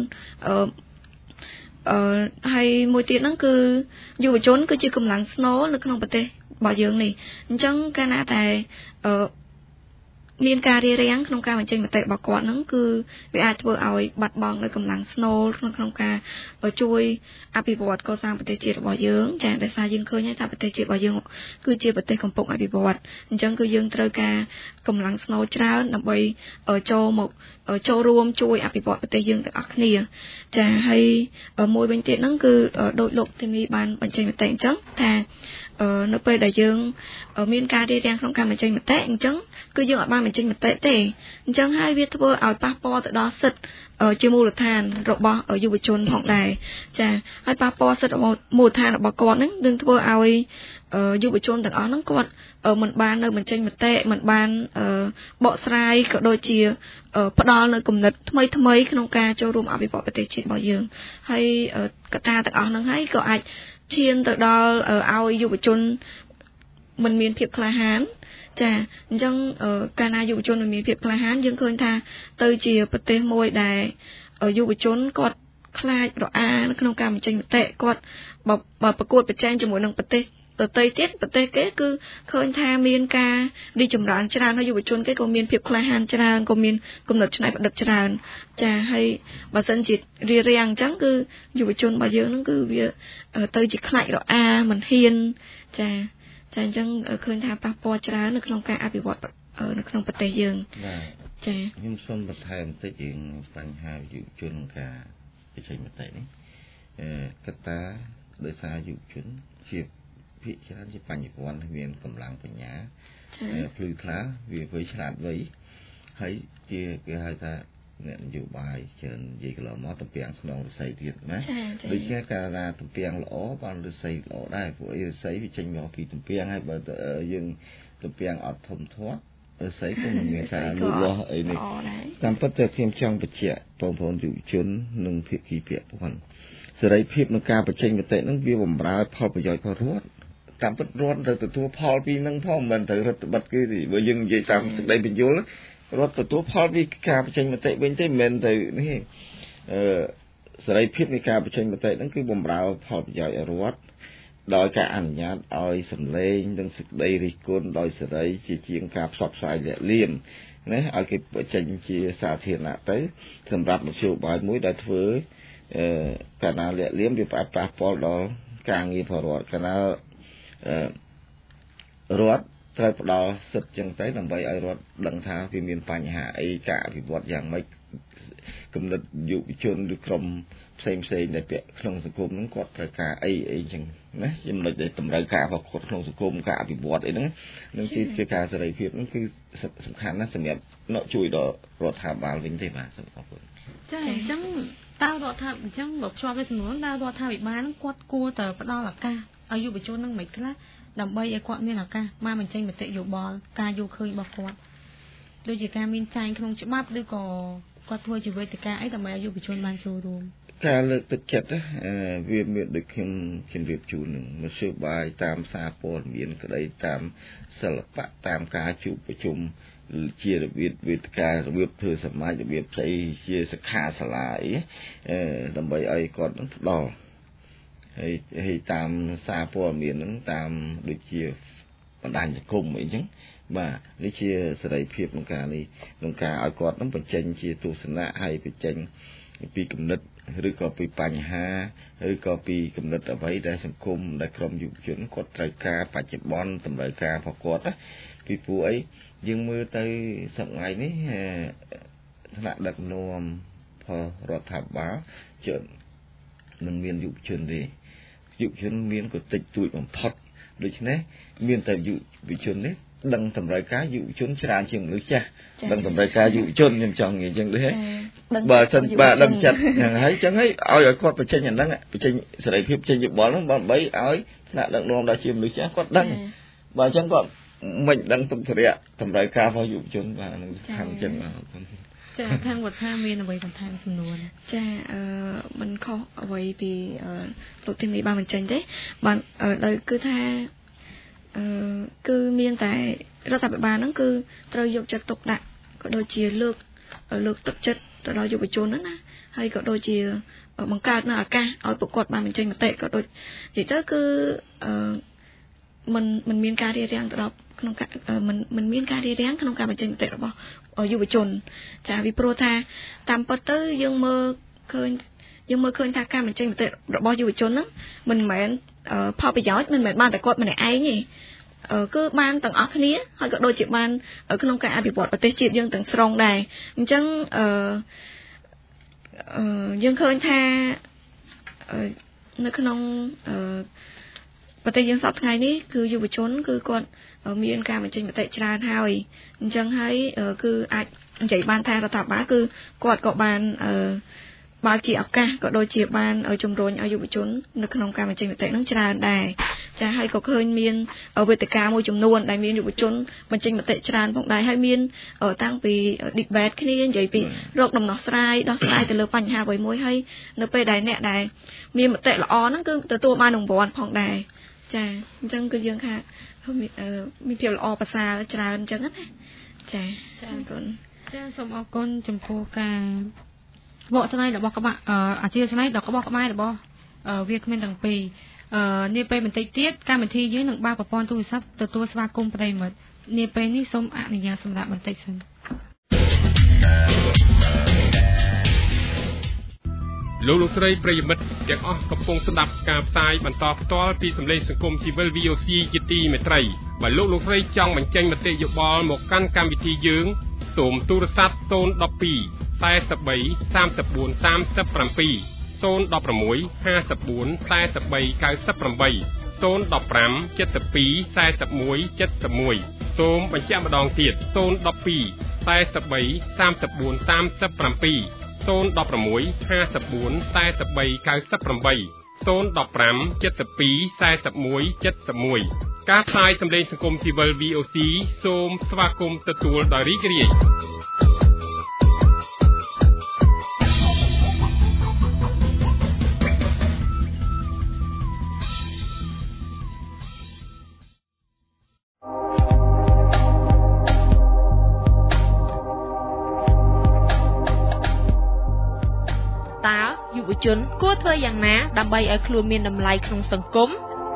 Speaker 3: ហើយមួយទៀតហ្នឹងគឺយុវជនគឺជាកម្លាំងស្នូលនៅក្នុងប្រទេសរបស់យើងនេះអញ្ចឹងកាលណាតែមានការរារាំងក្នុងការបញ្ចេញមតិរបស់គាត់ហ្នឹងគឺវាអាចធ្វើឲ្យបាត់បង់នៅកម្លាំងស្នូលក្នុងការជួយអភិវឌ្ឍកសាងប្រទេសជាតិរបស់យើងចា៎ដោយសារយើងឃើញថាប្រទេសជាតិរបស់យើងគឺជាប្រទេសកំពុងអភិវឌ្ឍអញ្ចឹងគឺយើងត្រូវការកម្លាំងស្នូលច្រើនដើម្បីចូលរួមជួយអភិវឌ្ឍប្រទេសយើងទាំងអស់គ្នាចា៎ហើយមួយវិញទៀតហ្នឹងគឺដោយលោកធីមីបានបញ្ចេញមតិអញ្ចឹងថានៅពេលដែលយើងមានការរារាំងក្នុងការបញ្ចេញមតិអញ្ចឹងគឺយើងអាចបានបញ្ចេញមតិទេអញ្ចឹងហើយវាធ្វើឲ្យប៉ះពាល់ទៅដល់សិទ្ធិជាមូលដ្ឋានរបស់យុវជនផងដែរចាហើយប៉ះពាល់សិទ្ធិមូលដ្ឋានរបស់គាត់ហ្នឹងនឹងធ្វើឲ្យយុវជនទាំងអស់ហ្នឹងគាត់មិនបាននៅបញ្ចេញមតិមិនបានបកស្រាយក៏ដូចជាផ្ដល់នៅគំនិតថ្មីក្នុងការចូលរួមអភិវឌ្ឍប្រទេសជាតិរបស់យើងហើយកត្តាទាំងអស់ហ្នឹងហើយក៏អាចឈានទៅដល់ឲ្យយុវជនមិនមានភាពក្លាហានចាអញ្ចឹងកាលណាយុវជនមិនមានភាពក្លាហានយើងឃើញថាទៅជាប្រទេសមួយដែលយុវជនគាត់ខ្លាចរអានៅក្នុងការបញ្ចេញមតិគាត់បើប្រកួតប្រជែងជាមួយនឹងប្រទេសដទៃទៀតប្រទេសគេគឺឃើញថាមានការរីកចម្រើនច្រើនហើយយុវជនគេក៏មានភាពក្លាហានច្រើនក៏មានគំនិតច្នៃប្រឌិតច្រើនចាហើយបើសិនជារារាំងអញ្ចឹងគឺយុវជនរបស់យើងហ្នឹងគឺវាទៅជាខ្លាចរអាមិនហ៊ានចាអញ្ចឹងឃើញថាប៉ះពាល់ច្រើននៅក្នុងការអភិវឌ្ឍនៅក្នុងប្រទេសយើងចា
Speaker 2: ខ្ញុំសូមបន្ថែមបន្តិចរឿងបញ្ហាយុវជនការបញ្ចេញមតិនេះកត្តាដោយសារយុវជនជាភាគច្រើនជាបញ្ញវន្តមានកម្លាំងបញ្ញាភ្លឺថ្លាវាវៃឆ្លាតវៃហើយជាគេហៅថាអ្នកនយោបាយច្រើននិយាយកន្លងមកតំពាំងក្នុងរស័យទៀតណាដូចជាកាលណាតំពាំងល្អបានរស័យល្អដែរព្រោះអីរស័យវាចេញមកពីតំពាំងហើយបើយើងតំពាំងអត់ធំធាត់រស័យក៏មិនមានការលូតលាស់អីនេះតាមពិតទៅខ្ញុំចង់បញ្ជាក់បងប្អូនយុវជននិងភាគីពាក់ព័ន្ធសេរីភាពក្នុងការបញ្ចេញមតិហ្នឹងវាបំរើផលប្រយោជន៍ផលរដ្ឋតាមពិតរដ្ឋទៅទទួលផលពីហ្នឹងផងមិនទៅរដ្ឋបတ်គេទេបើយើងនិយាយតាមសេចក្តីបញ្យលរដ្ឋទទួលផលពីការបញ្ចេញមតិវិញទេមិនមែនទៅនេះសេរីភាពនៃការបញ្ចេញមតិហ្នឹងគឺបំរើផលប្រយោជន៍ឲ្យរដ្ឋដោយការអនុញ្ញាតឲ្យសម្លេងនិងសេចក្តីរិះគន់ដោយសេរីជាជាងការផ្សព្វផ្សាយលាក់លៀមណាឲ្យគេបញ្ចេញជាសាធារណៈទៅសម្រាប់មធ្យោបាយមួយដែលធ្វើកាលណាលាក់លៀមវាប៉ះពាល់ដល់ការងារផលរដ្ឋកាលណារដ្ឋត្រូវផ្ដល់សិទ្ធិចឹងទៅដើម្បីឲ្យរដ្ឋដឹងថាវាមានបញ្ហាអីការអភិវឌ្ឍយ៉ាងម៉េចគំនិតយុវជនឬក្រុមផ្សេងដែលពាក់ក្នុងសង្គមហ្នឹងគាត់ត្រូវការអីចឹងណាចំណុចដែលតម្រូវការរបស់គាត់ក្នុងសង្គមការអភិវឌ្ឍអីហ្នឹងនឹងជាការសេរីភាពហ្នឹងគឺសំខាន់ណាស់សម្រាប់ជួយដល់រដ្ឋាភិបាលវិញទេបាទសូមអរគុណ
Speaker 1: ចាអញ្ចឹងតើរដ្ឋាភិបាលអញ្ចឹងបើភ្ជាប់vớiសំណួរតើរដ្ឋាភិបាលហ្នឹងគាត់គួរតែផ្ដល់ឱកាសឲ្យយុវជនហ្នឹងមិនខ្លះដើម្បីឲ្យគាត់មានឱកាសមកបញ្ចេញមតិយោបល់ការយល់ឃើញរបស់គាត់ដូចជាការមានចែងក្នុងច្បាប់ឬក៏គាត់ធ្វើជាវេទិកាអីដើម្បីឲ្យយុវជនបានចូលរួម
Speaker 2: ការលើកទឹកចិត្តវាមានដូចខ្ញុំជម្រាបជូននឹងមធ្យោបាយតាមសារព័ត៌មានក្តីតាមសិល្បៈតាមការជួបប្រជុំជារបៀបវេទិការបៀបធ្វើសមាជរបៀបផ្សេងជាសិក្ខាសាលាអីដើម្បីឲ្យគាត់នឹងផ្ដល់ហើយតាមសារព័ត៌មានហ្នឹងតាមដូចជាបណ្ដាញសង្គមអីចឹងបាទនេះជាសេរីភាពក្នុងការនេះក្នុងការឲ្យគាត់នឹងបញ្ចេញជាទស្សនៈហើយបញ្ចេញពីគំនិតឬក៏ពីបញ្ហាឬក៏ពីគំនិតអ្វីដែលសង្គមដែលក្រុមយុវជនគាត់ត្រូវការបច្ចុប្បន្នតម្រូវការរបស់គាត់ណាពីព្រោះអីយើងមើលទៅសប្តាហ៍នេះថ្នាក់ដឹកនាំផលរដ្ឋាភិបាលច្រើនមិនមានយុវជនទេយុវជនមានក៏តិចតួចបំផុតដូច្នេះមានតែយុវជននេះដឹងតម្រូវការយុវជនច្រើនជាងមនុស្សចាស់ដឹងតម្រូវការយុវជនខ្ញុំចង់និយាយចឹងទេបើសិនបាទដឹងចិត្តហ្នឹងហើយចឹងហើយឲ្យគាត់បញ្ចេញអាហ្នឹងបញ្ចេញសេរីភាពចេញយោបល់ហ្នឹងដើម្បីឲ្យថ្នាក់ដឹកនាំដែលជាមនុស្សចាស់គាត់ដឹងបើចឹងគាត់មិនដឹងទុកធរៈតម្រូវការរបស់យុវជនបាទហ្នឹងខាងចឹងបាទ
Speaker 1: ចាខាងវត្តថាមានអ្វីបន្ថែមសំណួរ
Speaker 3: ចាមិនខុសអ្វីពីលោកទីមីបានបញ្ចេញទេបានដោយគឺថាគឺមានតែរដ្ឋាភិបាលហ្នឹងគឺត្រូវយកចិត្តទុកដាក់ក៏ដូចជាលើកទឹកចិត្តទៅដល់យុវជនហ្នឹងណាហើយក៏ដូចជាបង្កើតនៅឱកាសឲ្យពួកគាត់បានបញ្ចេញមតិក៏ដូចនិយាយទៅគឺมันមានការរៀបរៀងទៅដល់ក្នុងมันមានការរៀបរៀងក្នុងការបញ្ចេញមតិរបស់យុវជនចាពីព្រោះថាតាមពិតទៅយើងមើលឃើញថាការបញ្ចេញមតិរបស់យុវជនហ្នឹងមិនមែនផលប្រយោជន៍មិនមែនបានតែគាត់ម្នាក់ឯងទេគឺបានទាំងអស់គ្នាហើយក៏ដូចជាបានក្នុងការអភិវឌ្ឍប្រទេសជាតិយើងទាំងស្រុងដែរអញ្ចឹងយើងឃើញថានៅក្នុងប្រទេសយើងសពថ្ងៃនេះគឺយុវជនគឺគាត់មានការបញ្ចេញមតិច្រើនហើយអញ្ចឹងហើយគឺអាចនិយាយបានថារដ្ឋាភិបាលគឺគាត់ក៏បានបើកជាឱកាសក៏ដូចជាបានជំរុញឲ្យយុវជននៅក្នុងការបញ្ចេញមតិហ្នឹងច្រើនដែរចាហើយក៏ឃើញមានវេទិកាមួយចំនួនដែលមានយុវជនបញ្ចេញមតិច្រើនផងដែរហើយមានតាំងពី debate គ្នានិយាយពីរកដំណោះស្រាយដោះស្រាយទៅលើបញ្ហាអ្វីមួយហើយនៅពេលដែលអ្នកដែលមានមតិល្អហ្នឹងគឺទទួលបានរង្វាន់ផងដែរចាអញ្ចឹងគឺយើងថាមានភាពល្អប្រសើរច្រើនអញ្ចឹងណាចាអរគុណ
Speaker 1: ចាសូមអរគុណចំពោះការបកស្រាយរបស់ក្បាក់អាជីវស្នេហ៍ដល់ក្បោះក្បាយរបស់វាគ្មិនទាំងពីរនាពេលបន្តិចទៀតកម្មវិធីយើងនឹងបើកប្រព័ន្ធទូរស័ព្ទទទួលស្វាគមន៍ប្រិយមិត្តនាពេលនេះសូមអនុញ្ញាតសម្រាប់បន្តិចសិន
Speaker 4: លោកស្រីប្រិយមិត្តទាំងអស់កំពុងស្ដាប់ការផ្សាយបន្តផ្ទាល់ពីសម្លេងសង្គមស៊ីវិល VOC ជាទីមេត្រីបើលោកស្រីចង់បញ្ចេញមតិយោបល់មកកាន់កម្មវិធីយើងសូមទូរស័ព្ទ012 43 34 37 016 54 43 98 015 72 41 71សូមបញ្ជាក់ម្ដងទៀត012 43 34 37 016 54 43 98 015 72 41 71ការផ្សាយសម្លេងសង្គមស៊ីវិល VOC សូមស្វាគមន៍ទទួលដោយរីករាយ
Speaker 5: យុវជនគួរធ្វើយ៉ាងណាដើម្បីឲ្យខ្លួនមានតម្លៃក្នុងសង្គម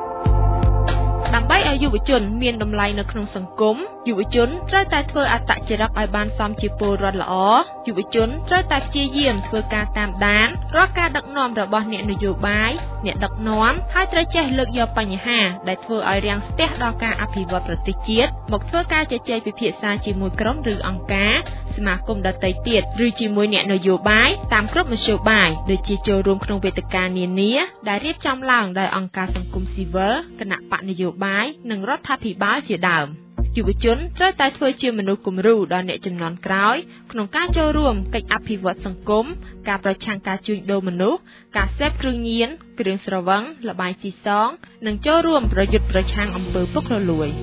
Speaker 5: ដើម្បីឲ្យយុវជនមានតម្លៃនៅក្នុងសង្គមយុវជនត្រូវតែធ្វើអត្តចរិតឲ្យបានសមជាពលរដ្ឋល្អយុវជនត្រូវតែព្យាយាមធ្វើការតាមដានរាល់ការដឹកនាំរបស់អ្នកនយោបាយអ្នកដឹកនាំហើយត្រូវចេះលើកយកបញ្ហាដែលធ្វើឲ្យរាំងស្ទះដល់ការអភិវឌ្ឍប្រទេសជាតិមកធ្វើការជជែកពិភាក្សាជាមួយក្រុមឬអង្គការសមាគមដទៃទៀតឬជាមួយអ្នកនយោបាយតាមគ្រប់មធ្យោបាយដូចជាចូលរួមក្នុងវេទិកានានាដែលរៀបចំឡើងដោយអង្គការសង្គមស៊ីវិលគណៈបកនយោបាយនិងរដ្ឋាភិបាលជាដើមយុវជនត្រូវតែធ្វើជាមនុស្សគំរូដល់អ្នកជំនាន់ក្រោយក្នុងការចូលរួមកិច្ចអភិវឌ្ឍសង្គមការប្រឆាំងការជួញដូរមនុស្សការសេពគ្រឿងញៀនគ្រឿងស្រវឹងល្បែងស៊ីសងនិងចូលរួមប្រយុទ្ធប្រឆាំងអំពើពុករលួយ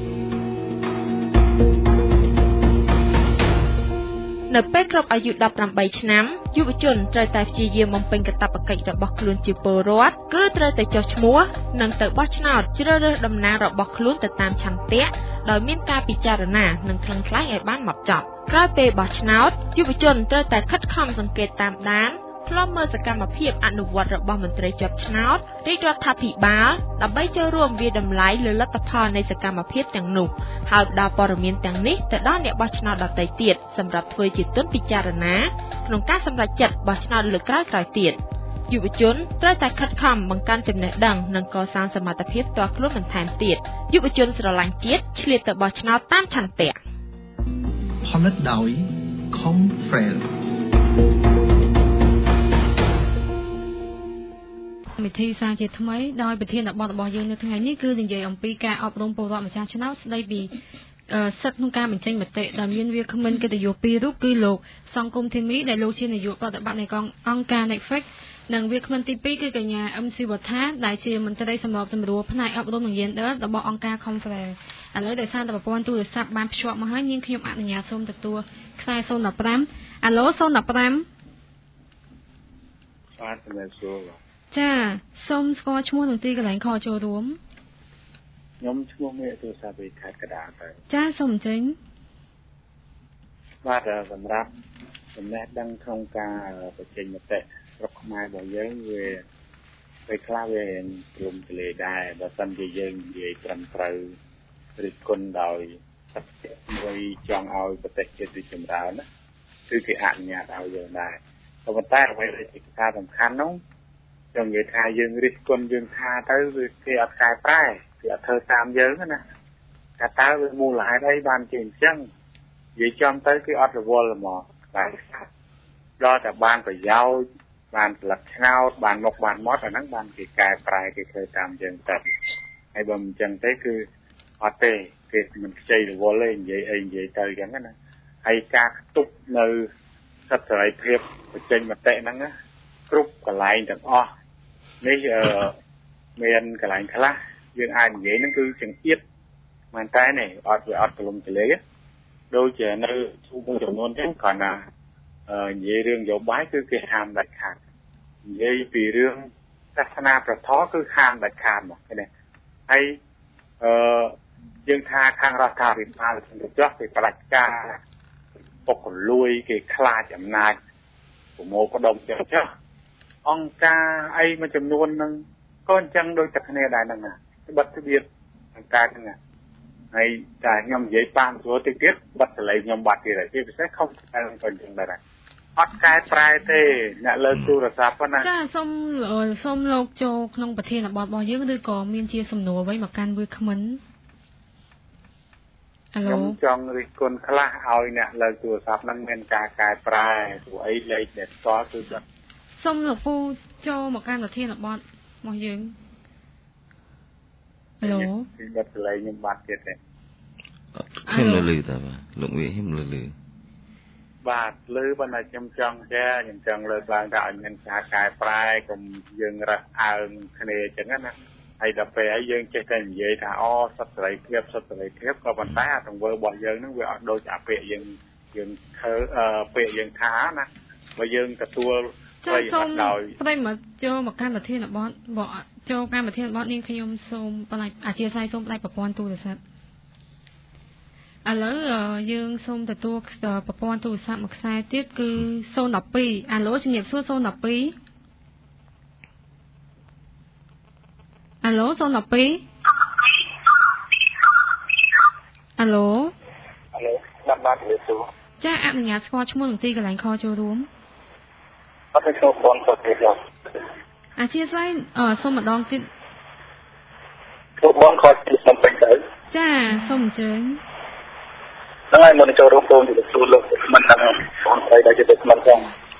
Speaker 5: នៅពេលគ្រប់អាយុ18ឆ្នាំយុវជនត្រូវតែព្យាយាមបំពេញកាតព្វកិច្ចរបស់ខ្លួនជាពលរដ្ឋគឺត្រូវតែចុះឈ្មោះនិងទៅបោះឆ្នោតជ្រើសរើសតំណាងរបស់ខ្លួនទៅតាមឆន្ទៈដោយមានការពិចារណានិងថ្លឹងថ្លែងឲ្យបានហ្មត់ចត់ក្រោយពេលបោះឆ្នោតយុវជនត្រូវតែខិតខំសង្កេតតាមដានខ្លំមើលសកម្មភាពអនុវត្តរបស់មន្ត្រីជាប់ឆ្នោតរាជរដ្ឋាភិបាលដើម្បីចូលរួមវាតម្លៃលើលទ្ធផលនៃសកម្មភាពទាំងនោះហើយផ្ដល់ព័ត៌មានទាំងនេះទៅដល់អ្នកបោះឆ្នោតដទៃទៀតសម្រាប់ធ្វើជាទុនពិចារណាក្នុងការសម្រេចចិត្តបោះឆ្នោតលើកក្រោយៗទៀតយុវជនត្រូវតែខិតខំបង្កើនចំណេះដឹងនិងកសាងសមត្ថភាពផ្ទាល់ខ្លួនបន្ថែមទៀតយុវជនស្រឡាញ់ជាតិឆ្លៀតទៅបោះឆ្នោតតាមឆន្ទៈ
Speaker 6: ផលិតដោយ Comfrel
Speaker 1: វិធីសាស្ត្រជាថ្មីដោយប្រធានបទរបស់យើងនៅថ្ងៃនេះគឺនិយាយអំពីការអប់រំពលរដ្ឋម្ចាស់ឆ្នោតស្ដីពីសិទ្ធិក្នុងការបញ្ចេញមតិដែលមានវាគ្មិនកិត្តិយសពីររូបគឺលោកសង្គមធីមីដែលលោកជានាយកប្រតិបត្តិនៃអង្គការ Netflix និងវាគ្មិនទី2គឺកញ្ញា MC វត្ថាដែលជាមន្ត្រីសម្របសម្រួលផ្នែកអប់រំនិងយេនឌ័ររបស់អង្គការ Comfrel ឥឡូវដោយសារតែប្រព័ន្ធទូរស័ព្ទបានភ្ជាប់មកហើយនាងខ្ញុំអនុញ្ញាតសូមទទួលខ្សែ015អាឡូ015
Speaker 7: បាទជំរាបសួរ
Speaker 1: ចាសូមស្គាល់ឈ្មោះនិងទីកន្លែងខលចូលរួម
Speaker 7: ខ្ញុំឈ្មោះមេទូរស័ព្ទវិខេត្តកណ្ដាលទៅ
Speaker 1: ចាសូមអញ្ជើញ
Speaker 7: បាទសម្រាប់ចំណេះដឹងក្នុងការបញ្ចេញមតិស្រុកខ្មែររបស់យើងវាពេលខ្លះវារំទលេដែរបើសិនជាយើងនិយាយត្រឹមត្រូវឬគុណដោយសត្វមួយចង់ឲ្យប្រទេសជាតិរីកចម្រើនណាគឺគេអនុញ្ញាតឲ្យយើងដែរប៉ុន្តែអ្វីដែលជាការសំខាន់នោះខ្ញុំនិយាយថាយើងរិះគន់យើងថាទៅវាគេអត់កែប្រែគេអត់ធ្វើតាមយើងណាថាតើវាមូលហេតុអីបានជាអញ្ចឹងនិយាយចំទៅគឺអត់រវល់ហ្មងបាទដល់តែបានប្រយោជន៍បានស្លឹកឆ្នោតបានមុខបានមាត់អាហ្នឹងបានគេកែប្រែគេធ្វើតាមយើងទៅហើយបើមិនអញ្ចឹងទេគឺអត់ទេគេមិនខ្ចីរវល់ទេនិយាយអីនិយាយទៅអញ្ចឹងណាហើយការខ្ទប់នៅសិទ្ធិសេរីភាពបញ្ចេញមតិហ្នឹងណាគ្រប់កន្លែងទាំងអស់នេះមានកន្លែងខ្លះយើងអាចនិយាយហ្នឹងគឺចង្អៀតមែនតែនេះអត់វាអត់ទលំទលាយដូចជានៅមួយចំនួនហ្នឹងគ្រាន់តែនិយាយរឿងនយោបាយគឺគេហាមដាច់ខាតនិយាយពីរឿងសាសនាប្រថុគឺហាមដាច់ខាតមកនេះហើយយើងថាខាងរដ្ឋាភិបាលទៅចោះគេផ្ដាច់ការពុករលួយគេខ្លាចអំណាចប្រមូលផ្ដុំចឹងចោះអង្គការអីមួយចំនួនហ្នឹងក៏អញ្ចឹងដូចតែគ្នាដែរហ្នឹងណាបិទទ្វារអង្គការហ្នឹងហើយតែខ្ញុំនិយាយបានស្រួលតិចទៀតបិទកន្លែងខ្ញុំបាត់ទៀតហើយពិសេសខុសតែក៏អញ្ចឹងដែរអត់កែប្រែទេអ្នកលើទូរស័ព្ទប៉ុណ្ណា
Speaker 1: ចាសូមលោកចូលក្នុងប្រធានបទរបស់យើងឬក៏មានជាសំណួរអ្វីមកកាន់វាគ្មិន
Speaker 7: ខ្ញុំចង់រិះគន់ខ្លះឲ្យអ្នកលើទូរស័ព្ទហ្នឹងមានការកែប្រែព្រោះអីលេខដែលស្គាល់គឺបាត់
Speaker 1: សូមលោកពូចូលមកកាន់ប្រធានបទរបស់យើង
Speaker 7: ឡូគឺបាត់កន្លែងខ្ញុំបាត់ទៀតទេ
Speaker 2: ខ្ញុំលឺតែបាទលោកវាខ្ញុំលឺ
Speaker 7: បាទលឺប៉ុន្តែខ្ញុំចង់ខ្ញុំចង់លើកឡើងថាឲ្យមានការកែប្រែកុំយើងរះអើងគ្នាអញ្ចឹងណាហើយដល់ពេលហើយយើងចេះតែនិយាយថាសិទ្ធិសេរីភាពក៏ប៉ុន្តែអាទង្វើរបស់យើងនឹងវាអត់ដូចអាពាក្យយើងធ្វើពាក្យយើងថាណាបើយើងទទួល
Speaker 1: ប្រយោជន៍ដោយប្រិមត្តចូលមកកាន់ប្រធានបទចូលកម្មប្រធានបទនាងខ្ញុំសូមបលាយអធិស្ឋានសូមផ្ដាច់ប្រព័ន្ធទូរស័ព្ទឥឡូវយើងសូមទទួលប្រព័ន្ធទូរស័ព្ទមួយខ្សែទៀតគឺ012អាឡូជំរាបសួរ012អាឡូ012អាឡូ
Speaker 7: បាទជំរាបសួរ
Speaker 1: ចាអនុញ្ញាតស្គាល់ឈ្មោះនិងទីកន្លែងខលចូលរួម
Speaker 7: អត់ចូលបងទៅទៀត
Speaker 1: អធិស្ឋានសូមម្ដងទៀត
Speaker 7: ចូលបងខលទីសំពេញទៅ
Speaker 1: ចាសូមអញ្ជើញ
Speaker 7: ហ្នឹងហើយមកចូលរួមបងទៅសួរលោកមិនដឹងបងស្រីដែលជាមិនចឹង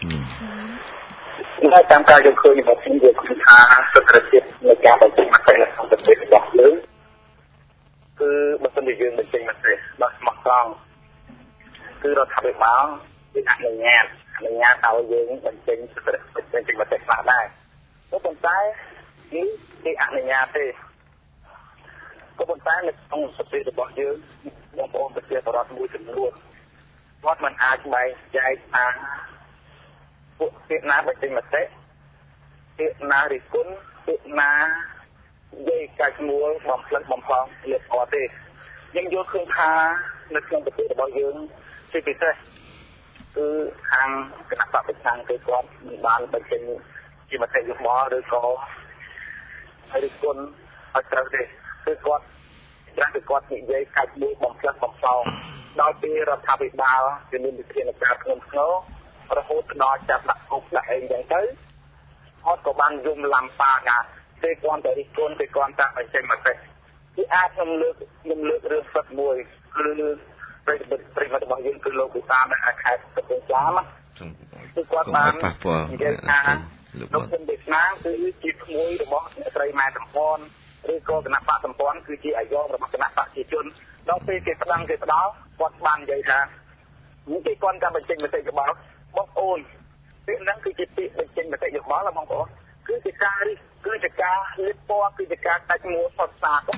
Speaker 7: នៅតាមការយកឃើញរបស់ខ្ញុំវាគឺថាសិទ្ធិភាពនៃការបញ្ចេញមតិនៅក្នុងប្រទេសរបស់យើងគឺបើសិនជាយើងបញ្ចេញមតិដល់ស្មោះត្រង់គឺរដ្ឋាភិបាលគឺអនុញ្ញាតឲ្យយើងបញ្ចេញមតិខ្លះដែរប៉ុន្តែគេអនុញ្ញាតទេក៏ប៉ុន្តែនៅក្នុងប្រទេសរបស់យើងបងប្អូនប្រជាពលរដ្ឋមួយចំនួនគាត់មិនអាចបែងចែកថាពួកពាក្យណាបញ្ចេញមតិពាក្យណារិះគន់ពាក្យណានិយាយកាច់មួលបំផ្លិចបំផ្លងលៀបគាត់ទេយើងយល់ឃើញថានៅក្នុងប្រទេសរបស់យើងជាពិសេសគឺខាងគណៈបព្វប្រឆាំងគេគាត់មិនបានបញ្ចេញជាមតិយោបល់ឬក៏រិះគន់ឲ្យត្រូវទេគឺគាត់និយាយកាច់មួលបំផ្លិចបំផ្លងដល់ពេលរដ្ឋាភិបាលគេមានវិធានការធ្ងន់ធ្ងររហូតដល់ចាប់ដាក់គុកដាក់អីចឹងទៅអត់ក៏បានយំឡាំប៉ាណាគេគាត់តែរិះគន់គេគាត់តែបញ្ចេញមតិគឺអាចខ្ញុំលើករឿងសិទ្ធិមួយគឺប្រិយមិត្តរបស់យើងគឺលោកវិសាលនៅខេត្តកំពង់ចាមគឺគាត់បាននិយាយថាលោកជំទាវណាគឺជាក្មួយរបស់អ្នកស្រីម៉ែតំពន់ឬក៏គណៈបកតំពន់គឺជាអាយ៉ងរបស់គណៈបកប្រជាជនដល់ពេលគេផ្ដាំគេផ្ដោតគាត់បាននិយាយថានេះគេគាត់ការបញ្ចេញមតិយោបល់បងប្អូនពាក្យហ្នឹងគឺជាពាក្យបញ្ចេញមតិយោបល់បងប្អូនគឺជាការលៀបពណ៌គឺជាការកាច់មួលផុតសាក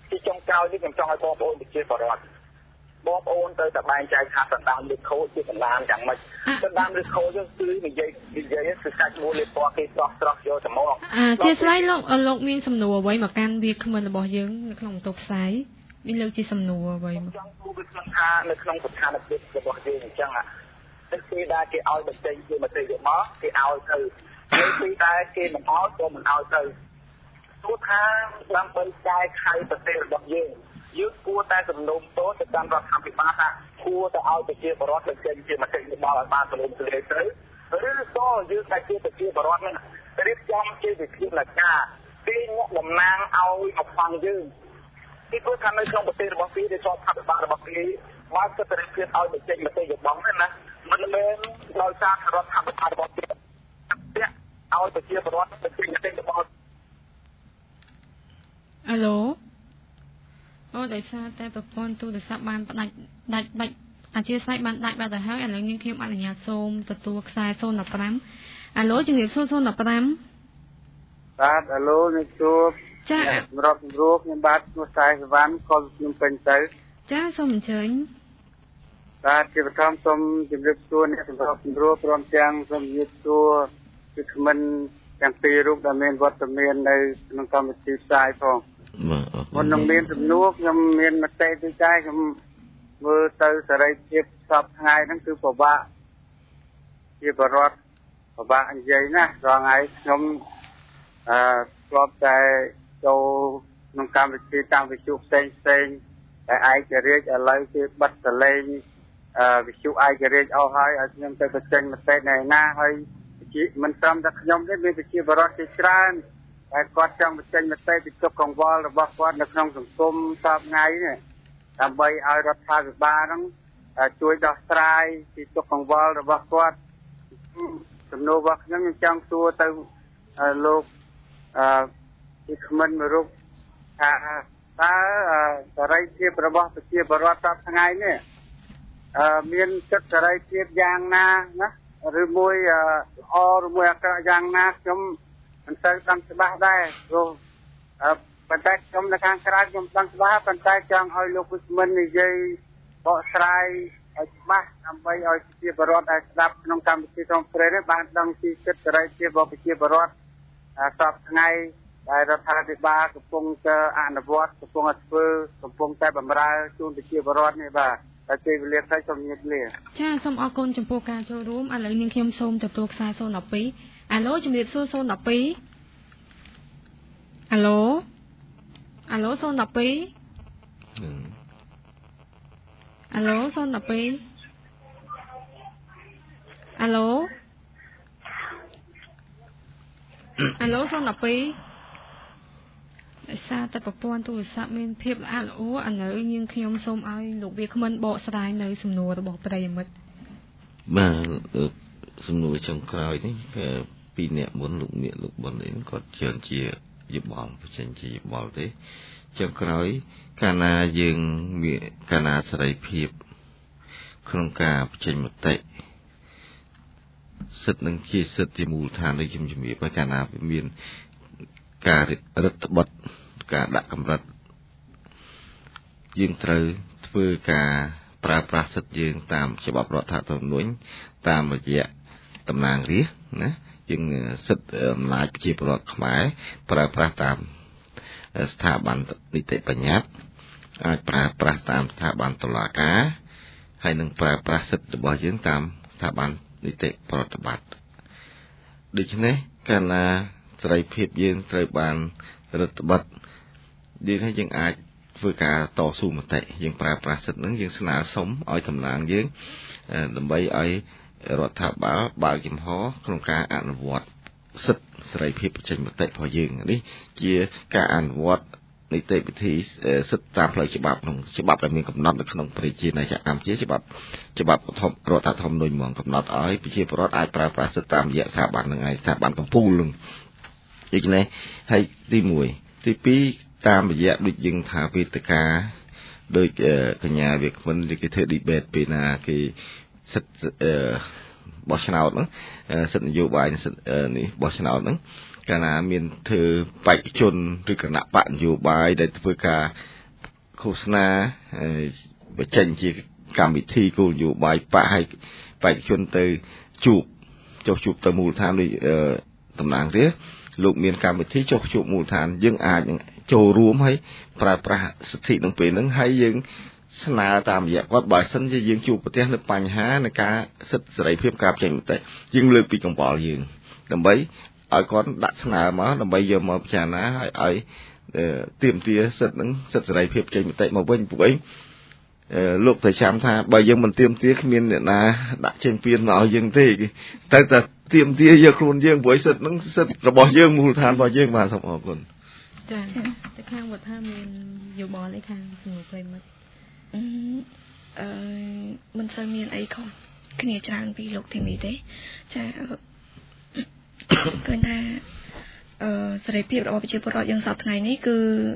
Speaker 7: ទីចុងក្រោយនេះខ្ញុំចង់ឲ្យបងប្អូនប្រជាពលរដ្ឋបងប្អូនទៅតែបែងចែកថាសណ្ដានលិខោជាសណ្ដានយ៉ាងម៉េចសណ្ដានលិខោយើងគឺនិយាយគឺសាច់មូលលិខោគេស្រស់យកទៅមក
Speaker 1: ជាស្លាយលោកមានសំណួរអ្វីមកកាន់វាគ្មិនរបស់យើងនៅក្នុងបន្ទប់ផ្សាយមានលើកជាសំណួរអ្វីមក
Speaker 7: ចង់គូវាខ្ញុំថានៅក្នុងស្ថានភាពរបស់យើងអញ្ចឹងតែគេដែលគេឲ្យបញ្ចេញជាមតិយោបល់គេឲ្យទៅពេលពីដែលគេមិនឲ្យក៏មិនឲ្យទៅទោះថាដើម្បីកែខៃប្រទេសរបស់យើងគួរតែសំណូមពរទៅកាន់រដ្ឋាភិបាលថាគួរតែឲ្យប្រជាពលរដ្ឋបញ្ចេញជាមតិយោបល់ឲ្យបានទូលំទូលាយទៅឬក៏យើងតែជាប្រជាពលរដ្ឋនឹងរៀបចំជាវិធានការពីអ្នកតំណាងឲ្យមកฟังយើងពីព្រោះថានៅក្នុងប្រទេសរបស់គេដែលជាប់រដ្ឋាភិបាលរបស់គេមកសិទ្ធិសេរីភាពឲ្យបញ្ចេញមតិយោបល់ណាមិនមែនដោយសាររដ្ឋាភិបាលរបស់គេឲ្យប្រជាពលរដ្ឋបញ្ចេញមតិយោបល់
Speaker 1: អាឡូដោយសារតែប្រព័ន្ធទូរស័ព្ទបានដាច់បាច់អធិស្ឋានបានដាច់បាត់ទៅហើយឥឡូវនេះខ្ញុំអនុញ្ញាតសូមទទួលខ្សែ015អាឡូជំរាបសួរ015
Speaker 8: បាទអាឡូនេះជួប
Speaker 1: ចា
Speaker 8: សម្រាប់ខ្ញុំបាទឈ្មោះខ្សែសវណ្ណកុលខ្ញុំពេញទៅ
Speaker 1: ចាសូមអញ្ជើញ
Speaker 8: បាទជាបឋមសូមជម្រាបសួរអ្នកសម្រាប់ព្រមទាំងសូមជម្រាបសួរគឺគ្មិនទាំងពីររូបដែលមានវត្តមាននៅក្នុងកម្មវិធីផ្សាយផងមុននឹងមានសំណួរខ្ញុំមានមតិទីដែរខ្ញុំមើលទៅសេរីភាពសពថ្ងៃហ្នឹងគឺពិបាកជាបរិបទពិបាកនិយាយណាស់រាល់ថ្ងៃខ្ញុំធ្លាប់តែចូលក្នុងកម្មវិធីតាមវិទ្យុផ្សេងតែឯករាជ្យឥឡូវគេបិទតលេងវិទ្យុឯករាជ្យអស់ហើយឲ្យខ្ញុំទៅបញ្ចេញមតិនៅណាហើយមិនត្រឹមតែខ្ញុំទេមានប្រជាពលរដ្ឋជាច្រើនតែគាត់ចង់បញ្ចេញមតិពីទុកកង្វល់របស់គាត់នៅក្នុងសង្គមសពថ្ងៃនេះដើម្បីឲ្យរដ្ឋាភិបាលហ្នឹងជួយដោះស្រាយពីទុកកង្វល់របស់គាត់សំណួររបស់ខ្ញុំចង់សួរទៅលោកពីគ្មិនមួយរូបថាតើសេរីភាពរបស់ប្រជាពលរដ្ឋសពថ្ងៃនេះមានសិទ្ធិសេរីភាពយ៉ាងណាណាឬមួយល្អឬមួយអាក្រក់យ៉ាងណាខ្ញុំមិនសូវដឹងច្បាស់ដែរព្រោះប៉ុន្តែខ្ញុំនៅខាងក្រៅខ្ញុំដឹងច្បាស់ប៉ុន្តែចង់ឲ្យលោកវិស្មិននិយាយបកស្រាយឲ្យច្បាស់ដើម្បីឲ្យប្រជាពលរដ្ឋដែលស្ដាប់ក្នុងកម្មវិធីក្នុងព្រែនេះបានដឹងពីសិទ្ធិសេរីភាពរបស់ប្រជាពលរដ្ឋសពថ្ងៃដែលរដ្ឋាភិបាលកំពុងតែអនុវត្តកំពុងតែធ្វើកំពុងតែបម្រើជូនប្រជាពលរដ្ឋនេះបាទតែពេលវេលាខ្លីសូមជម្រាបលា
Speaker 1: ចាសូមអរគុណចំពោះការចូលរួមឥឡូវនាងខ្ញុំសូមទទួលខ្សែ012អាឡូជម្រាបសួរ012អាឡូ012អាឡូ012អាឡូអាឡូ012ដោយសារតែប្រព័ន្ធទូរស័ព្ទមានភាពល្អិតល្អួរឥឡូវយើងខ្ញុំសូមឲ្យលោកវាគ្មិនបកស្រាយនៅសំណួររបស់ប្រិយមិត្ត
Speaker 2: បាទសំណួរចុងក្រោយនេះគឺពីអ្នកមុនលោកនាងលោកបុននេះគាត់ជឿនជាយោបល់បញ្ចេញជាយោបល់ទេចុងក្រោយកាលណាយើងមានកាលណាសេរីភាពក្នុងការបញ្ចេញមតិសិទ្ធិនឹងជាសិទ្ធិជាមូលដ្ឋានដូចខ្ញុំជំរាបហើយកាលណាមានការរដ្ឋបတ်ការដាក់កម្រិតយើងត្រូវធ្វើការប្រើប្រាស់សិទ្ធិយើងតាមច្បាប់រដ្ឋធម្មនុញ្ញតាមរយៈតំណាងរាស្ត្រណាយើងសិទ្ធិអំណាចប្រជាពលរដ្ឋខ្មែរប្រើប្រាស់តាមស្ថាប័ននីតិបញ្ញត្តិអាចប្រើប្រាស់តាមស្ថាប័នតុលាការហើយនឹងប្រើប្រាស់សិទ្ធិរបស់យើងតាមស្ថាប័ននីតិប្រតិបត្តិដូច្នេះកាលណាសេរីភាពយើងត្រូវបានរដ្ឋបတ်យើងអាចធ្វើការតស៊ូមតិយើងប្រើប្រាស់សិទ្ធិហ្នឹងយើងស្នើសុំឲ្យតំណាងយើងដើម្បីឲ្យរដ្ឋាភិបាលបើកចំហក្នុងការអនុវត្តសិទ្ធិសេរីភាពបញ្ចេញមតិរបស់យើងនេះជាការអនុវត្តនីតិវិធីសិទ្ធិតាមផ្លូវច្បាប់ក្នុងច្បាប់ដែលមានកំណត់នៅក្នុងប្រជាណាចក្រកម្ពុជាច្បាប់រដ្ឋធម្មនុញ្ញហ្មងកំណត់ឲ្យប្រជាពលរដ្ឋអាចប្រើប្រាស់សិទ្ធិតាមរយៈស្ថាប័នហ្នឹងឯងស្ថាប័នកម្ពុជានឹងដូច្នេះហើយទី1ទី2តាមរយៈដូចយើងថាវេទិកាដូចកញ្ញាវាគ្មិនគេធ្វើ debate ពេលណាគេសិទ្ធិបោះឆ្នោតហ្នឹងសិទ្ធិនយោបាយសិទ្ធិនេះបោះឆ្នោតហ្នឹងកាលណាមានធ្វើបេក្ខជនឬគណៈបកនយោបាយដែលធ្វើការឃោសនាបញ្ចេញជាកម្មវិធីគោលនយោបាយបេក្ខជនទៅជួបទៅមូលដ្ឋានដូចតំណាងរាស្ត្រលោកមានកម្មវិធីចុះជួបមូលដ្ឋានយើងអាចចូលរួមហើយប្រើប្រាស់សិទ្ធិក្នុងពេលហ្នឹងហើយយើងស្នើតាមរយៈគាត់បើសិនជាយើងជួបប្រទះនៅបញ្ហានៃការសិទ្ធិសេរីភាពការបញ្ចេញមតិយើងលើកពីកង្វល់យើងដើម្បីឲ្យគាត់ដាក់ស្នើមកដើម្បីយកមកពិចារណាឲ្យទាមទារសិទ្ធិហ្នឹងសិទ្ធិសេរីភាពចេញមតិមកវិញពួកឯងលោកតែចាំថាបើយើងមិនទាមទារគ្មានអ្នកណាដាក់ចេញពៀនមកឲ្យយើងទេតែទាមទារយកខ្លួនយើងព្រោះសិទ្ធិហ្នឹងសិទ្ធិរបស់យើងមូលដ្ឋានរបស់យើងបាទសូមអរគុណ
Speaker 1: ចាតែខាងវត្តថាមានយោបល់អីខាងសំណួរប្រិមិត្ត
Speaker 3: មិនសូវមានអីខុសគ្នាច្រើនពីលោកធីមីទេចាឃើញថាសេរីភាពរបស់ប្រជាពលរដ្ឋយើងសប្តាហ៍ថ្ងៃនេះគឺ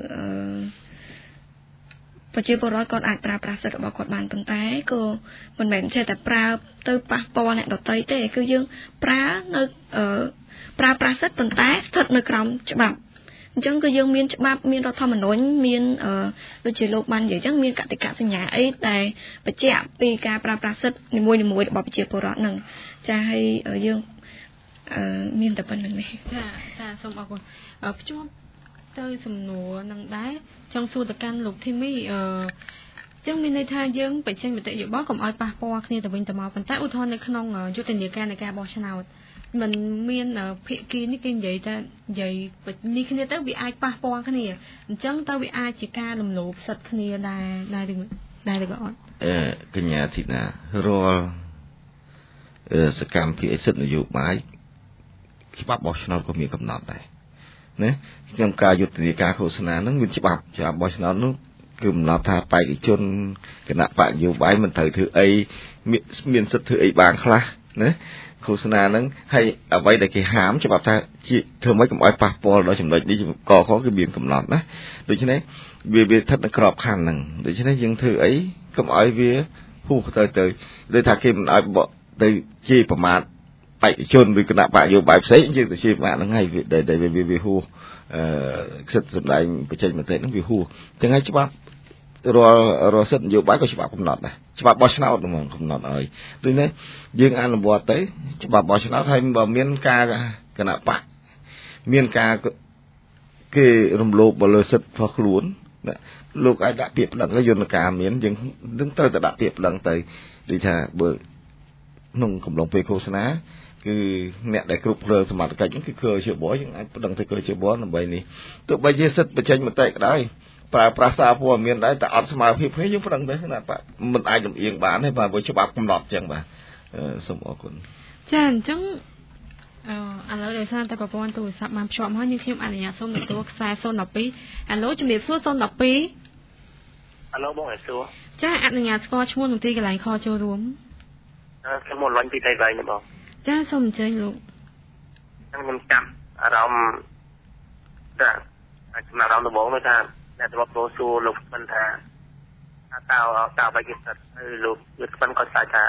Speaker 3: ប្រជាពលរដ្ឋគាត់អាចប្រើប្រាស់សិទ្ធិរបស់គាត់បានប៉ុន្តែក៏មិនមែនចេះតែប្រើទៅប៉ះពាល់អ្នកដទៃទេគឺយើងប្រើនៅប្រើប្រាស់សិទ្ធិប៉ុន្តែស្ថិតនៅក្រោមច្បាប់អញ្ចឹងគឺយើងមានច្បាប់មានរដ្ឋធម្មនុញ្ញមានដូចជាលោកបាននិយាយអញ្ចឹងមានកតិកាសញ្ញាអីដែលបញ្ជាក់ពីការប្រើប្រាស់សិទ្ធិនីមួយៗរបស់ប្រជាពលរដ្ឋហ្នឹងចាហើយយើងមានតែប៉ុណ្្នឹងទេ
Speaker 1: ចាសូមអរគុណភ្ជាប់ទៅសំណួរនឹងដែរចង់សួរទៅកាន់លោកធីមីចឹងមានន័យថាយើងបញ្ចេញមតិយោបល់កុំឲ្យប៉ះពាល់គ្នាទៅវិញទៅមកប៉ុន្តែឧទាហរណ៍នៅក្នុងយុទ្ធនាការនៃការបោះឆ្នោតมันមានភាគីនេះគេនិយាយថានិយាយនេះគ្នាទៅវាអាចប៉ះពាល់គ្នាអញ្ចឹងទៅវាអាចជាការលំលោភសិទ្ធិគ្នាដែរឬក៏អត់
Speaker 2: កញ្ញាធីណារាល់សកម្មភាពសិទ្ធិនយោបាយច្បាប់បោះឆ្នោតក៏មានកំណត់ដែរណាក្នុងការយុទ្ធនាការឃោសនាហ្នឹងមានច្បាប់បោះឆ្នោតនោះគឺកំណត់ថាបេក្ខជនគណៈបកនយោបាយមិនត្រូវធ្វើអីមានសិទ្ធិធ្វើអីបានខ្លះណាឃោសនាហ្នឹងហើយអ្វីដែលគេហាមច្បាប់ថាជាធ្វើម៉េចកុំឲ្យប៉ះពាល់ដល់ចំណុចនេះកគឺមានកំណត់ណាដូច្នេះវាស្ថិតនៅក្របខ័ណ្ឌហ្នឹងដូច្នេះយើងធ្វើអីកុំឲ្យវាហួសទៅដូចថាគេមិនឲ្យទៅជាប្រមាថបេក្ខជនឬគណៈបកនយោបាយផ្សេងយើងទៅជាប្រមាថហ្នឹងហើយដែលវាហួសសិទ្ធិសម្ដែងបញ្ចេញមតិហ្នឹងវាហួសចឹងហើយច្បាប់រាល់សិទ្ធិនយោបាយក៏ច្បាប់កំណត់ដែរច្បាប់បោះឆ្នោតហ្មងកំណត់ឲ្យដូចនេះយើងអនុវត្តទៅច្បាប់បោះឆ្នោតហើយបើមានការគណៈបកមានការគេរំលោភមកលើសិទ្ធិរបស់ខ្លួនលោកអាចដាក់ពាក្យប្តឹងទៅយន្តការមានយើងនឹងត្រូវតែដាក់ពាក្យប្តឹងទៅដូចថាបើក្នុងកំឡុងពេលឃោសនាគឺអ្នកដែលគ្រប់គ្រងសមត្ថកិច្ចហ្នឹងគឺគឺជាបយយើងអាចប្តឹងទៅគឺជាបយដើម្បីនេះទោះបីជាសិទ្ធិបញ្ចេញមតិក៏ដោយប្រើប្រាស់សារព័ត៌មានដែរតែអត់ស្មើភាពគ្នាយើងប្តឹងទៅណាបាទមិនអាចលំអៀងបានទេបាទព្រោះច្បាប់កំណត់ចឹងបាទសូមអរគុណ
Speaker 1: ចាអញ្ចឹងឥឡូវដោយសារតែប្រព័ន្ធទូរស័ព្ទបានភ្ជាប់មកយើងខ្ញុំអនុញ្ញាតសូមទទួលខ្សែ012អាឡូជំរាបសួរ012
Speaker 9: អាឡូបងសួរ
Speaker 1: ចាអនុញ្ញាតស្គាល់ឈ្មោះនិងទីកន្លែងខចូលរួម
Speaker 9: ខ្ញុំមកលាញ់ពីតៃវៃនេះបង
Speaker 1: ចាសូមអញ្ជើញលោក
Speaker 9: ខ្ញុំចាប់អារម្មណ៍ចាចំណាប់អារម្មណ៍របស់បងថាអ្នកទៅមកសួរលោកមិនថាតើអ្វីគេស្ដាប់ហើយលោកយុទ្ធមិនក៏ស្ដាប់ថា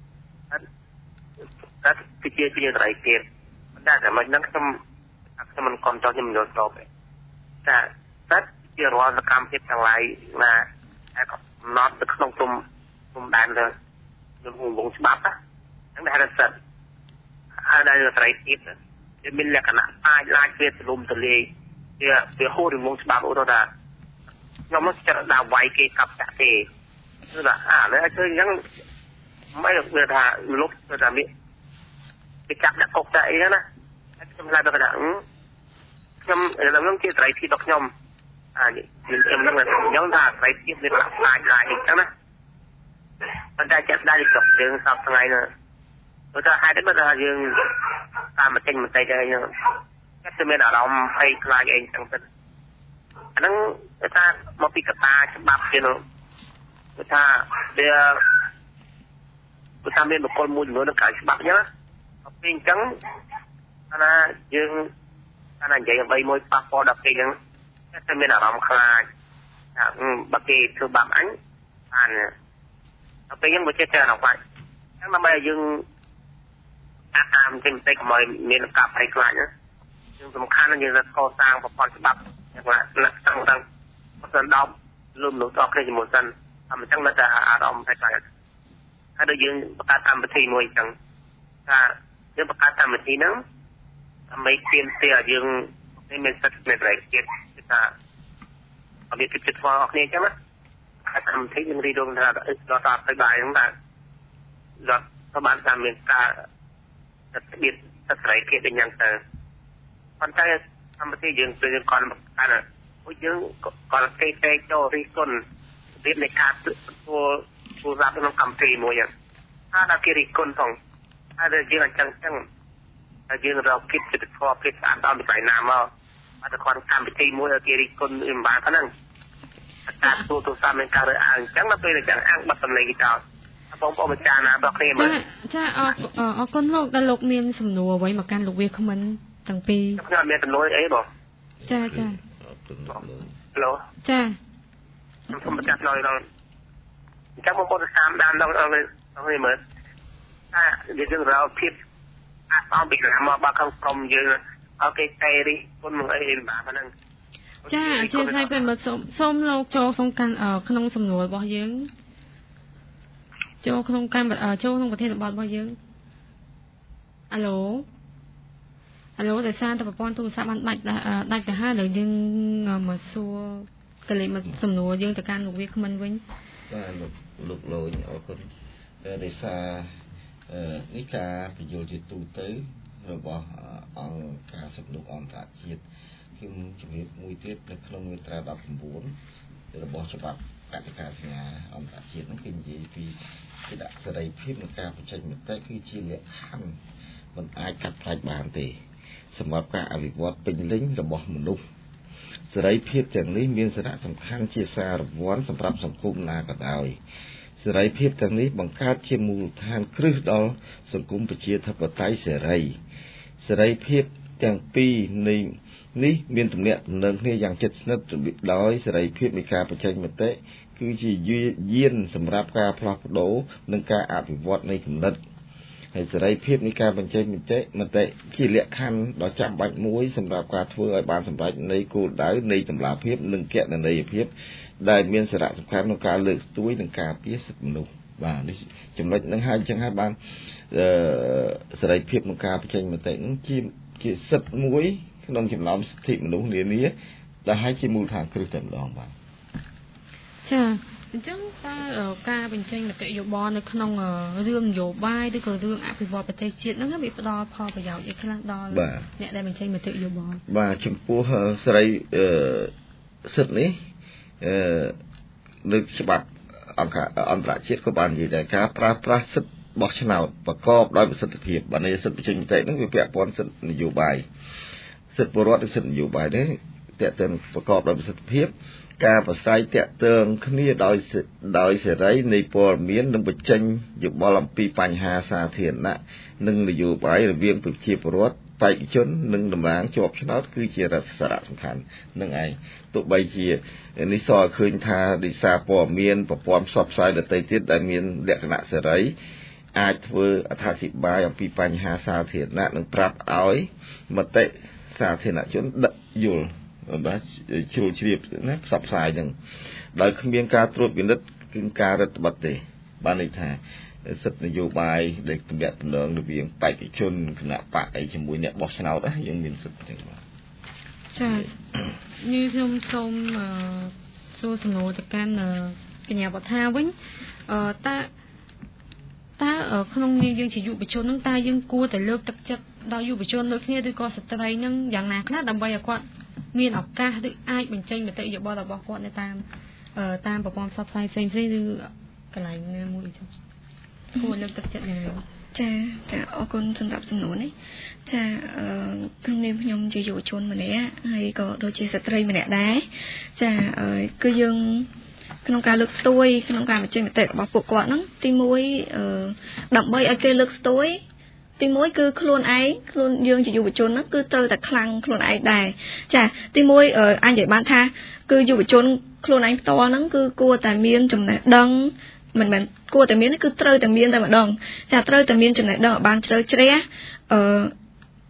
Speaker 9: តែគឺជាត្រៃទៀតតែមិនដឹងខ្ញុំមិនគ្រប់ចោលខ្ញុំមិនយល់ស្របទេតែជារាល់សកម្មភាពទាំងឡាយណាកំណត់ទៅក្នុងគុំដែនទៅខ្ញុំវងច្បាប់ហ្នឹងដែលសិទ្ធហើយដែលត្រៃទៀតវាមានលក្ខណៈអាចឡាយវាទលំទលាយវាហូររំងច្បាប់ឧទាហរណ៍ថាខ្ញុំមកចិត្តដាក់វាយគេកាប់ចាក់ទេគឺថាលើឲ្យឃើញអញ្ចឹងមិនវាថាលុបទៅថាគេចាប់ដាក់គុកតែអីណាខ្ញុំឡាយទៅថាខ្ញុំជាត្រៃទីដល់ខ្ញុំខ្ញុំនឹងខ្ញុំថាត្រៃទីវាអាចឡាយអញ្ចឹងណាប៉ុន្តែចិត្តដែរចុះយើងសប្តាហ៍ថ្ងៃនោះព្រោះថាហេតុអីបើថាយើងតាមមកចេញមតិទៅយើងចិត្តមានអារម្មណ៍ភ័យខ្លាចអីចឹងទៅអាហ្នឹងគេថាមកពីកតាច្បាប់ទៀតគេថាវាថាមានបុគ្គលមួយចំនួននៅក្រៅច្បាប់អញ្ចឹងណាពីអញ្ចឹងថាយើងថានិយាយអ្វីមួយប៉ះពាល់ដល់គេអញ្ចឹងតែមានអារម្មណ៍ខ្លាចថាបើគេធ្វើបាបអញបានដល់ពេលយើងមកចេះតែអត់បាច់អញ្ចឹងដើម្បីឲ្យយើងតាមចេញទៅកុំឲ្យមានការភ័យខ្លាចណាយើងសំខាន់យើងទៅកសាងប្រព័ន្ធច្បាប់យ៉ាងណាតាំងមិនដល់លំនោះតគ្នាជាមួយសិនអញ្ចឹងនៅតែអារម្មណ៍តែខ្លាំងហើយដូចយើងបង្កើតកម្មវិធីមួយអញ្ចឹងថាយើងបង្កើតកម្មវិធីហ្នឹងដើម្បីទាមទារឲ្យយើងមានសិទ្ធិនៃជាតិគឺថាអត់មានចិត្តស្វាអស់គ្នាអញ្ចឹងណាហើយកម្មវិធីនឹងរីដងថាដល់ដល់ទៅបាយហ្នឹងថាដល់ទៅបានតាមមានការសិទ្ធិភាពសិទ្ធិសេរីភាពដូចយ៉ាងទៅប៉ុន្តែកម្មវិធីយើងគឺយើងគាត់បង្កើតពួកយើងគាត់គេចូលរីគុណរៀបនៃការទទួលស្រាប់ក្នុងកម្មវិធីមួយហ្នឹងថាដល់គេរីគុណផងហើយយើងអញ្ចឹងហើយយើងរកគិតចិត្តធម៌ព្រឹកស្អាតដល់ពីណាមកអត់គាត់កម្មវិធីមួយឲ្យគេរីគុណមិនបានប៉ុណ្ណឹងការទទួលទូរស័ព្ទមានការរើអាងអញ្ចឹងដល់ពេលអញ្ចឹងអាងបាត់សម្លេងគេចោលបងប្អូនម្ចាស់ណាដល់គ្នាមើល
Speaker 1: ចាអរគុណលោកដែលលោកមានសំណួរអ្វីមកកាន់លោកវាគ្មិនទាំងពីរ
Speaker 9: ខ្ញុំមានសំណួរអីបង
Speaker 1: ចា
Speaker 9: ឡូ
Speaker 1: ចា
Speaker 9: ខ្ញុំម្ចាស់ឆ្លើយដល់អញ្ចឹងបងប្អូនតាមដានដល់គ្នាមើលថាយើងរកភាពអត់អមពីណាមកបាក់ខាងក្រុមយើងអូខេតែរីគុណមកអីបានហ្នឹង
Speaker 1: ចាអញ្ចឹងឲ្យពេលមកសូមលោកចូលក្នុងសំណួររបស់យើងចូលក្នុងប្រធានបទរបស់យើងអាឡូដោយសារតែប្រព័ន្ធទូរស័ព្ទបានដាច់ទៅហើយឥឡូវយើងមកសួរកលេចមកសំណួរយើងទៅកាន់លោកវាគ្មិនវិញ
Speaker 2: បាទលោកលូញអរគុណដោយសារនេះការបញ្យល់ជាទូទៅរបស់អង្គការសិទ្ធិមនុស្សអន្តរជាតិខ្ញុំជំរាបមួយទៀតនៅក្នុងមាត្រា19របស់ច្បាប់កតិកាសញ្ញាអន្តរជាតិហ្នឹងគឺនិយាយពីសេរីភាពនៃការបញ្ចេញមតិគឺជាលក្ខខណ្ឌមិនអាចកាត់ផ្តាច់បានទេសម្រាប់ការអភិវឌ្ឍពេញលេញរបស់មនុស្សសេរីភាពទាំងនេះមានសារៈសំខាន់ជាសាររង្វាន់សម្រាប់សង្គមណាក៏ដោយសេរីភាពទាំងនេះបង្កើតជាមូលដ្ឋានគ្រឹះដល់សង្គមប្រជាធិបតេយ្យសេរីភាពទាំងពីរនេះមានទំនាក់ទំនងគ្នាយ៉ាងជិតស្និទ្ធដោយសេរីភាពនៃការបញ្ចេញមតិគឺជាយានសម្រាប់ការផ្លាស់ប្ដូរនិងការអភិវឌ្ឍនៃគំនិតហើយសេរីភាពនៃការបញ្ចេញមតិជាលក្ខខណ្ឌដ៏ចាំបាច់មួយសម្រាប់ការធ្វើឲ្យបានសម្រេចនៃគោលដៅនៃតម្លាភាពនិងគណនេយ្យភាពដែលមានសារៈសំខាន់ក្នុងការលើកស្ទួយនិងការពារសិទ្ធិមនុស្សបាទនេះចំណុចហ្នឹងហើយអញ្ចឹងហើយបានសេរីភាពក្នុងការបញ្ចេញមតិហ្នឹងជាសិទ្ធិមួយក្នុងចំណោមសិទ្ធិមនុស្សនានាដែលឲ្យជាមូលដ្ឋានគ្រឹះតែម្ដងបាទ
Speaker 1: ចាអញ្ចឹងតើការបញ្ចេញមតិយោបល់នៅក្នុងរឿងនយោបាយឬក៏រឿងអភិវឌ្ឍប្រទេសជាតិហ្នឹងវាផ្ដល់ផលប្រយោជន៍អីខ្លះដល់អ្នកដែលបញ្ចេញមតិយោបល់
Speaker 2: បាទចំពោះសេរីសិទ្ធិនេះនៅច្បាប់អង្គការអន្តរជាតិក៏បាននិយាយដែរការប្រើប្រាស់សិទ្ធិបោះឆ្នោតប្រកបដោយប្រសិទ្ធភាពបាទនៃសិទ្ធិបញ្ចេញមតិហ្នឹងវាពាក់ព័ន្ធសិទ្ធិនយោបាយសិទ្ធិពលរដ្ឋនិងសិទ្ធិនយោបាយនេះតើតើប្រកបដោយប្រសិទ្ធភាពការប្រស្រ័យតាក់ទងគ្នាដោយសេរីនៃព័ត៌មាននិងបញ្ចេញយោបល់អំពីបញ្ហាសាធារណៈនិងនយោបាយរវាងប្រជាពលរដ្ឋបេក្ខជននិងតំណាងជាប់ឆ្នោតគឺជាសារៈសំខាន់នឹងឯងទោះបីជានេះសរឃើញថាดิសារព័ត៌មានប្រព័ន្ធផ្សព្វផ្សាយដទៃទៀតដែលមានលក្ខណៈសេរីអាចធ្វើអត្ថាធិប្បាយអំពីបញ្ហាសាធារណៈនិងប្រាប់ឲ្យមតិសាធារណជនដឹកយល់បាទជ្រុលជ្រាបណាផ្សព្វផ្សាយហ្នឹងដោយគ្មានការត្រួតពិនិត្យគឺការរឹតបន្តឹងទេបានន័យថាសិទ្ធិនយោបាយដែលទំនាក់ទំនងរវាងបេក្ខជនគណៈបកអីជាមួយអ្នកបោះឆ្នោតយើងមានសិទ្ធិចឹងបាទ
Speaker 1: ចានេះខ្ញុំសូមសួរសំណួរទៅកាន់កញ្ញាវត្ថាវិញតើក្នុងនាមយើងជាយុវជនហ្នឹងតើយើងគួរតែលើកទឹកចិត្តដល់យុវជនដូចគ្នាឬក៏ស្ត្រីហ្នឹងយ៉ាងណាខ្លះដើម្បីឲ្យគាត់មានឱកាសឬអាចបញ្ចេញមតិយោបល់របស់គាត់នៅតាមប្រព័ន្ធផ្សព្វផ្សាយផ្សេងៗឬកន្លែងណាមួយចឹងគួរលើកទឹកចិត្តយ៉ាងណា
Speaker 3: ចាអរគុណសម្រាប់សំណួរនេះចាក្នុងនាមខ្ញុំជាយុវជនម្នាក់ហើយក៏ដូចជាស្ត្រីម្នាក់ដែរចាគឺយើងក្នុងការលើកស្ទួយក្នុងការបញ្ចេញមតិរបស់ពួកគាត់ហ្នឹងទី1ដើម្បីឲ្យគេលើកស្ទួយទី1គឺខ្លួនយើងជាយុវជនហ្នឹងគឺត្រូវតែខ្លាំងខ្លួនឯងដែរចាទី1អញនិយាយបានថាគឺយុវជនខ្លួនឯងផ្ទាល់ហ្នឹងគឺគួរតែមានចំណេះដឹងមិនមែនគួរតែមានគឺត្រូវតែមានតែម្ដងចាត្រូវតែមានចំណេះដឹងឲ្យបានជ្រៅជ្រះ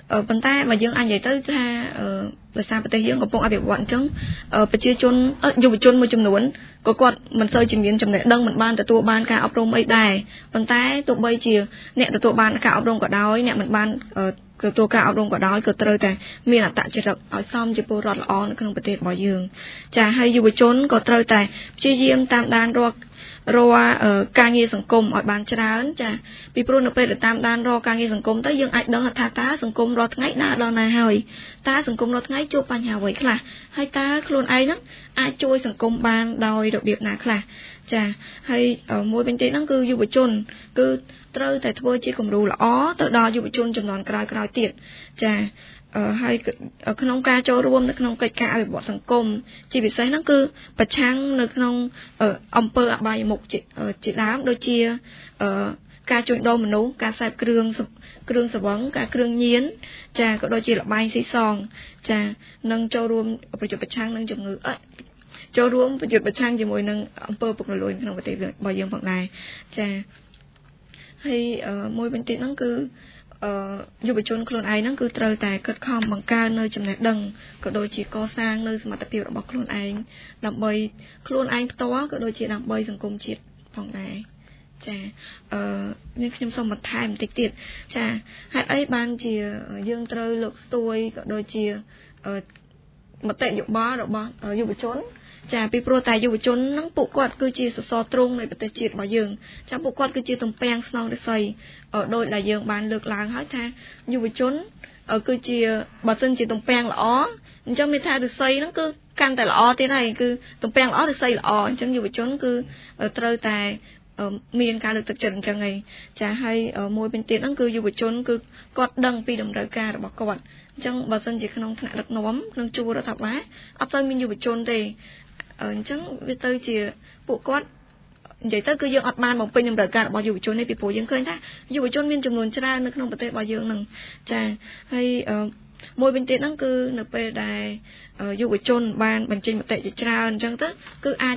Speaker 3: ប៉ុន្តែបើយើងអាចនិយាយទៅថាដោយសារប្រទេសយើងកំពុងអភិវឌ្ឍអញ្ចឹងប្រជាជនយុវជនមួយចំនួនក៏គាត់មិនសូវជាមានចំណេះដឹងមិនបានទទួលបានការអប់រំអីដែរប៉ុន្តែទោះបីជាអ្នកទទួលបានការអប់រំក៏ដោយអ្នកមិនបានទទួលការអប់រំក៏ដោយក៏ត្រូវតែមានអត្តចរិតឲ្យសមជាពលរដ្ឋល្អនៅក្នុងប្រទេសរបស់យើងចាហើយយុវជនក៏ត្រូវតែព្យាយាមតាមដានរកការងារសង្គមឲ្យបានច្រើនចាពីព្រោះនៅពេលដែលតាមដានរកការងារសង្គមទៅយើងអាចដឹងថាតើសង្គមរាល់ថ្ងៃដើរដល់ណាហើយតើសង្គមរាល់ថ្ងៃជួបបញ្ហាអ្វីខ្លះហើយតើខ្លួនឯងហ្នឹងអាចជួយសង្គមបានដោយរបៀបណាខ្លះចាហើយមួយវិញទៀតហ្នឹងគឺយុវជនគឺត្រូវតែធ្វើជាគំរូល្អទៅដល់យុវជនចំនួនក្រោយៗទៀតចាហើយក្នុងការចូលរួមនៅក្នុងកិច្ចការអភិវឌ្ឍសង្គមជាពិសេសហ្នឹងគឺប្រឆាំងនៅក្នុងអំពើអបាយមុខជាដើមដូចជាការជួញដូរមនុស្សការសេពគ្រឿងសង្វឹងការគ្រឿងញៀនចាក៏ដូចជាល្បែងស៊ីសងចានិងចូលរួមប្រយុទ្ធប្រឆាំងនឹងជំងឺចូលរួមប្រយុទ្ធប្រឆាំងជាមួយនឹងអំពើពុករលួយក្នុងប្រទេសរបស់យើងផងដែរចាហើយមួយវិញទៀតហ្នឹងគឺយុវជនខ្លួនឯងហ្នឹងគឺត្រូវតែខិតខំបង្កើននៅចំណេះដឹងក៏ដូចជាកសាងនៅសមត្ថភាពរបស់ខ្លួនឯងដើម្បីខ្លួនឯងផ្ទាល់ក៏ដូចជាដើម្បីសង្គមជាតិផងដែរចានេះខ្ញុំសូមបន្ថែមបន្តិចទៀតចាហេតុអីបានជាយើងត្រូវលើកស្ទួយក៏ដូចជាមតិយោបល់របស់យុវជនចាពីព្រោះតែយុវជនហ្នឹងពួកគាត់គឺជាសសរទ្រូងនៃប្រទេសជាតិរបស់យើងចាពួកគាត់គឺជាទំពាំងស្នងរិស័យដោយដែលយើងបានលើកឡើងហើយថាយុវជនគឺជាបើសិនជាទំពាំងល្អអញ្ចឹងមានថារិស័យហ្នឹងគឺកាន់តែល្អទៀតហើយគឺទំពាំងល្អរិស័យល្អអញ្ចឹងយុវជនគឺត្រូវតែមានការលើកទឹកចិត្តអញ្ចឹងហើយចាហើយមួយវិញទៀតហ្នឹងគឺយុវជនគឺគាត់ដឹងពីតម្រូវការរបស់គាត់អញ្ចឹងបើសិនជាក្នុងថ្នាក់ដឹកនាំក្នុងជួររដ្ឋាភិបាលអត់ទៅមានយុវជនទេអញ្ចឹងវាទៅជាពួកគាត់និយាយទៅគឺយើងអត់បានបំពេញតម្រូវការរបស់យុវជននេះពីព្រោះយើងឃើញថាយុវជនមានចំនួនច្រើននៅក្នុងប្រទេសរបស់យើងហ្នឹងចាហើយមួយវិញទៀតហ្នឹងគឺនៅពេលដែលយុវជនបានបញ្ចេញមតិជាច្រើនអញ្ចឹងទៅគឺអាច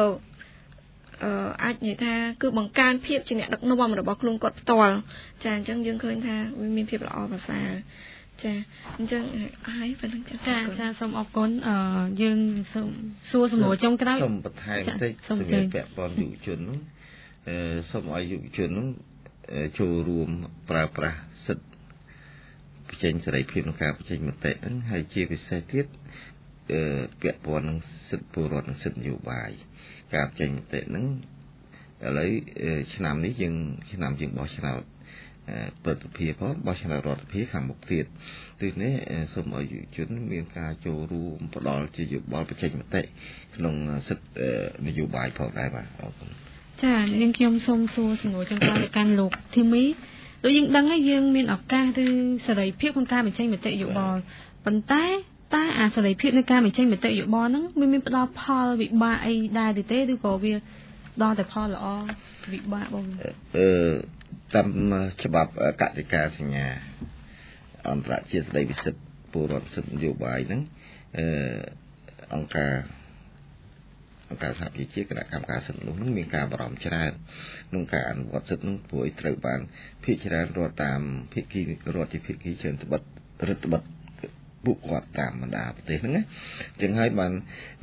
Speaker 3: និយាយថាគឺបង្កើនភាពជាអ្នកដឹកនាំរបស់ខ្លួនគាត់ផ្ទាល់ចាអញ្ចឹងយើងឃើញថាវាមានភាពល្អប្រសើរចាអញ្ចឹងហើយប៉ុណ្្នឹងចាសូមអរគុណយើងសូមសួរសំណួរចុងក្រោយ
Speaker 2: សូមបន្ថែមបន្តិចសម្រាប់ពាក់ព័ន្ធយុវជននោះសូមឲ្យយុវជននោះចូលរួមប្រើប្រាស់សិទ្ធិបញ្ចេញសេរីភាពក្នុងការបញ្ចេញមតិហ្នឹងហើយជាពិសេសទៀតពាក់ព័ន្ធនឹងសិទ្ធិពលរដ្ឋនិងសិទ្ធិនយោបាយការបញ្ចេញមតិហ្នឹងឥឡូវឆ្នាំនេះឆ្នាំជាងបោះឆ្នោតប្រតិភិផងបោះឆ្នោតរដ្ឋាភិបាលខាងមុខទៀតទីនេះសូមឲ្យយុវជនមានការចូលរួមផ្ដល់ជាយោបល់បញ្ចេញមតិក្នុងសិទ្ធិនយោបាយផងដែរបាទអរគុណ
Speaker 1: ចានាងខ្ញុំសូមសួរសំណួរចុងក្រោយទៅកាន់លោកធីមីដូចយើងដឹងហើយយើងមានឱកាសឬសេរីភាពក្នុងការបញ្ចេញមតិយោបល់ប៉ុន្តែអាសេរីភាពនៃការបញ្ចេញមតិយោបល់ហ្នឹងមានផ្ដល់ផលវិបាកអីដែរទេឬក៏វាដល់តែផលល្អវិបាកបង
Speaker 2: តាមច្បាប់កតិកាសញ្ញាអន្តរជាតិស្តីពីសិទ្ធិពលរដ្ឋសិទ្ធិនយោបាយហ្នឹងអង្គការសហប្រជាជាតិគណៈកម្មការសិទ្ធិមនុស្សហ្នឹងមានការបារម្ភច្រើនក្នុងការអនុវត្តសិទ្ធិហ្នឹងព្រោះត្រូវបានភាគច្រើនរដ្ឋតាមភាគីរដ្ឋជាភាគីជើងត្បិតរដ្ឋបတ်ពួកគាត់តាមបណ្ដាប្រទេសហ្នឹងណាចឹងហើយបាន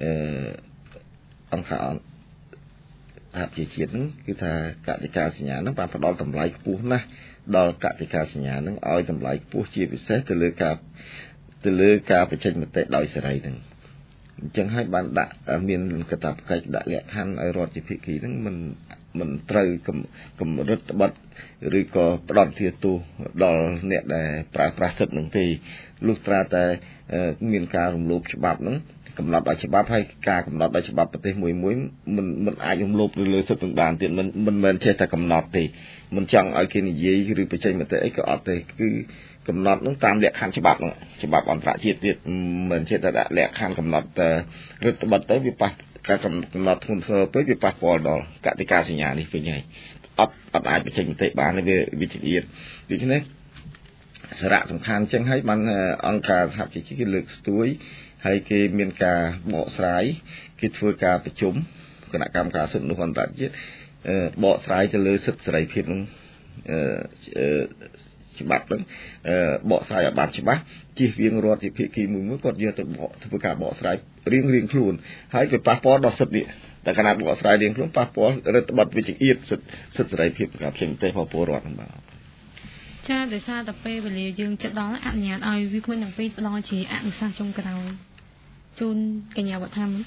Speaker 2: អង្គការសហប្រជាជាតិហ្នឹងគឺថាកតិកាសញ្ញាហ្នឹងបានផ្ដល់តម្លៃខ្ពស់ណាស់ដល់កតិកាសញ្ញាហ្នឹងឲ្យតម្លៃខ្ពស់ជាពិសេសទៅលើការបញ្ចេញមតិដោយសេរីហ្នឹងអញ្ចឹងហើយបានដាក់មានកាតព្វកិច្ចដាក់លក្ខខណ្ឌឲ្យរដ្ឋជាភាគីហ្នឹងមិនត្រូវកម្រិតត្បិតឬក៏ផ្ដន់ទាទោសដល់អ្នកដែលប្រើប្រាស់សិទ្ធិហ្នឹងទេលុះត្រាតែមានការរំលោភច្បាប់ហ្នឹងកំណត់ដោយច្បាប់ហើយការកំណត់ដោយច្បាប់ប្រទេសមួយមិនអាចរំលោភលើសិទ្ធិទាំងបានទៀតមិនមែនចេះតែកំណត់ទេមិនចង់ឲ្យគេនិយាយឬបញ្ចេញមតិអីក៏អត់ទេគឺកំណត់នោះតាមលក្ខខណ្ឌច្បាប់ហ្នឹងច្បាប់អន្តរជាតិទៀតមិនចេះតែដាក់លក្ខខណ្ឌកំណត់រដ្ឋបတ်ទៅវាប៉ះការកំណត់ធ្ងន់ធ្ងរពេកវាប៉ះពាល់ដល់កតិកាសញ្ញានេះវិញហើយអត់អាចបញ្ចេញមតិបានវាវិជាទៀតដូច្នេះសារៈសំខាន់ចឹងហើយបានអង្គការសហប្រជាជាតិគេលើកស្ទួយហើយគេមានការបកស្រាយគេធ្វើការប្រជុំគណៈកម្មការសិទ្ធិមនុស្សអន្តរជាតិបកស្រាយទៅលើសិទ្ធិសេរីភាពនឹងច្បាប់ហ្នឹងបកស្រាយឲ្យបានច្បាស់ជៀសវាងរដ្ឋជាភាគីមួយគាត់យកទៅធ្វើការបកស្រាយរៀងខ្លួនហើយវាប៉ះពាល់ដល់សិទ្ធិនេះតែគណៈបកស្រាយរៀងខ្លួនប៉ះពាល់រដ្ឋបတ်វិជ្ជាអៀតសិទ្ធិសេរីភាពការផ្សេងទេរបស់ពលរដ្ឋហ្នឹងបាទ
Speaker 1: ចាដោយសារតែពេលវេលាយើងចិត្តដល់អនុញ្ញាតឲ្យវាគ្មិនទាំងពីរផ្ដល់ជាអនុសាសន៍ចុងក្រោយជូនកញ្ញាវត្តថា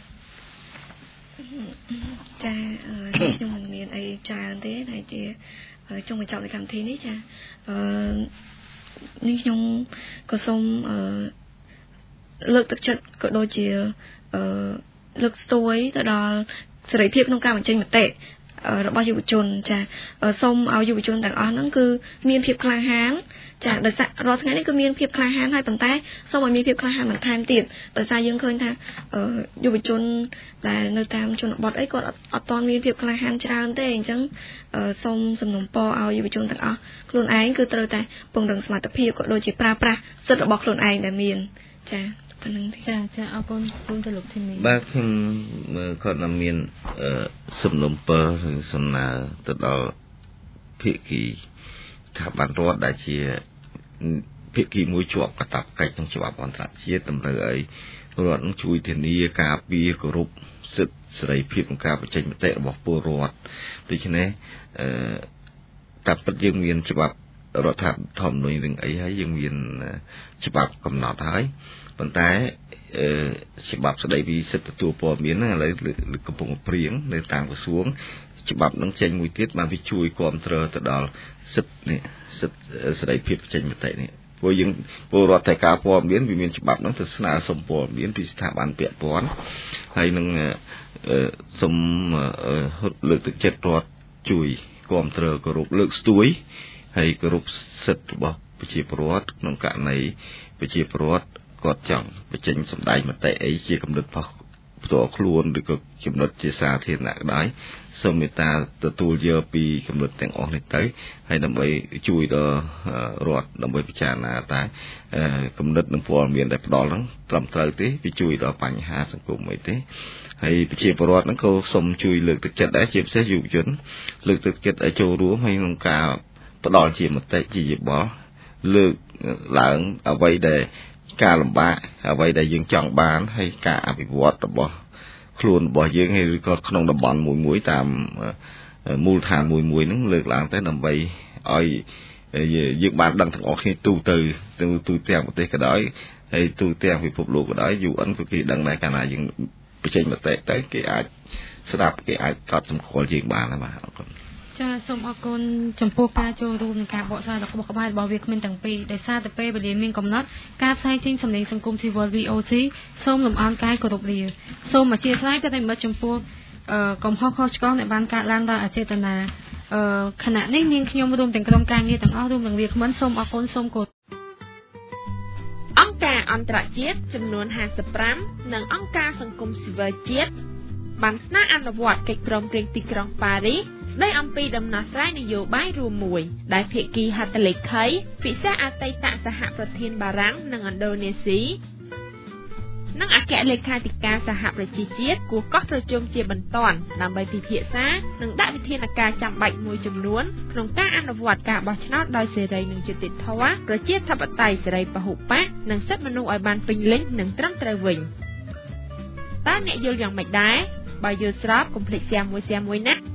Speaker 3: ចាខ្ញុំមិនមានអីច្រើនទេតែជាចុងបញ្ចប់នៃកម្មវិធីនេះចានេះខ្ញុំក៏សូមលើកទឹកចិត្តក៏ដូចជាលើកស្ទួយទៅដល់សេរីភាពក្នុងការបញ្ចេញមតិរបស់យុវជនចាសូមឲ្យយុវជនទាំងអស់ហ្នឹងគឺមានភាពក្លាហានចាដោយសាររាល់ថ្ងៃនេះគឺមានភាពក្លាហានហើយប៉ុន្តែសូមឲ្យមានភាពក្លាហានបន្ថែមទៀតដោយសារយើងឃើញថាយុវជនដែលនៅតាមជនបទអីគាត់អត់ទាន់មានភាពក្លាហានច្រើនទេអញ្ចឹងសូមសំណូមពរឲ្យយុវជនទាំងអស់ខ្លួនឯងគឺត្រូវតែពង្រឹងសមត្ថភាពក៏ដូចជាប្រើប្រាស់សិទ្ធិរបស់ខ្លួនឯងដែលមានចាប៉ុណ្្នឹងទេ
Speaker 1: ចាអរគុណជូនទៅលោកធីមី
Speaker 2: បាទខ្ញុំគាត់នឹងមានសំណុំពរឬសំណើទៅដល់ភាគីស្ថាប័នរដ្ឋដែលជាភាគីមួយជាប់កាតព្វកិច្ចក្នុងច្បាប់អន្តរជាតិតម្រូវឲ្យរដ្ឋនឹងជួយធានាការពារគោរពសិទ្ធិសេរីភាពក្នុងការបញ្ចេញមតិរបស់ពលរដ្ឋដូច្នេះតែពិតយើងមានច្បាប់រដ្ឋធម្មនុញ្ញនឹងអីហើយយើងមានច្បាប់កំណត់ហើយប៉ុន្តែច្បាប់ស្តីពីសិទ្ធិទទួលព័ត៌មានហ្នឹងឥឡូវកំពុងព្រៀងនៅតាមក្រសួងច្បាប់នឹងចេញមួយទៀតបានវាជួយគ្រប់គ្រងទៅដល់សិទ្ធិនេះសិទ្ធិសេរីភាពបញ្ចេញមតិនេះព្រោះយើងពលរដ្ឋតែការព័ត៌មានវាមានច្បាប់ហ្នឹងទៅស្នើសុំព័ត៌មានពីស្ថាប័នពាក់ព័ន្ធហើយនឹងសុំលើកទឹកចិត្តរដ្ឋជួយគ្រប់គ្រងគោរពលើកស្ទួយហើយគោរពសិទ្ធិរបស់ប្រជាពលរដ្ឋក្នុងករណីប្រជាពលរដ្ឋគាត់ចង់បញ្ចេញសម្ដែងមតិអីជាកំណត់ផ្ទាល់ខ្លួនឬក៏ចំណុចជាសាធារណៈក៏ដោយសូមមេត្តាទទួលយកពីកំណត់ទាំងអស់នេះទៅហើយដើម្បីជួយដល់រដ្ឋដើម្បីពិចារណាតែកំណត់នឹងព័ត៌មានដែលផ្ដល់ហ្នឹងត្រឹមត្រូវទេវាជួយដល់បញ្ហាសង្គមអីទេហើយប្រជាពលរដ្ឋហ្នឹងក៏សូមជួយលើកទឹកចិត្តដែរជាពិសេសយុវជនលើកទឹកចិត្តឲ្យចូលរួមហើយក្នុងការផ្ដល់ជាមតិជាយោបល់លើកឡើងអ្វីដែលការលំបាកអ្វីដែលយើងចង់បានហើយការអភិវឌ្ឍរបស់ខ្លួនរបស់យើងហើយឬក៏ក្នុងតំបន់មួយតាមមូលដ្ឋានមួយហ្នឹងលើកឡើងទៅដើម្បីឲ្យយើងបានដឹងទាំងអស់គ្នាទូទាំងប្រទេសក៏ដោយហើយទូទាំងពិភពលោកក៏ដោយ UN ក៏គេដឹងដែរកាលណាយើងបញ្ចេញមតិទៅគេអាចស្ដាប់គេអាចកត់សម្គាល់យើងបានហើយបាទអរគុណ
Speaker 1: ចាសូមអរគុណចំពោះការចូលរួមในការបកស្រាយរបស់ក្បាលរបស់វាគ្មិនទាំងពីរដោយសារតែពេលវេលាមានកំណត់ការផ្សាយចេញសម្លេងសង្គមស៊ីវិល VOC សូមលំអរកាយគោរពលាសូមអធិស្ឋានប្រិយមិត្តចំពោះកំហុសខុសឆ្គងដែលបានកើតឡើងដោយអចេតនាខណៈនេះនាងខ្ញុំរួមទាំងក្រុមការងារទាំងអស់រួមទាំងវាគ្មិនសូមអរគុណសូមគោរព
Speaker 5: អង្គការអន្តរជាតិចំនួន55និងអង្គការសង្គមស៊ីវិលជាតិបានស្នើអនុវត្តកិច្ចព្រមព្រៀងទីក្រុងប៉ារីសស្ដីអំពីដំណោះស្រាយនយោបាយរួមមួយដែលភាគីហត្ថលេខីពិសេសអតីតសហប្រធានបារាំងនិងឥណ្ឌូនេស៊ីនិងអគ្គលេខាធិការសហប្រជាជាតិគួរកោះប្រជុំជាបន្ទាន់ដើម្បីពិភាក្សានិងដាក់វិធានការចាំបាច់មួយចំនួនក្នុងការអនុវត្តការបោះឆ្នោតដោយសេរីនិងយុត្តិធម៌ប្រជាធិបតេយ្យសេរីពហុបកនិងសិទ្ធិមនុស្សឲ្យបានពេញលេញនិងត្រឹមត្រូវវិញតើអ្នកយល់យ៉ាងម៉េចដែរបើយល់ស្របកុំភ្លេចshareមួយណា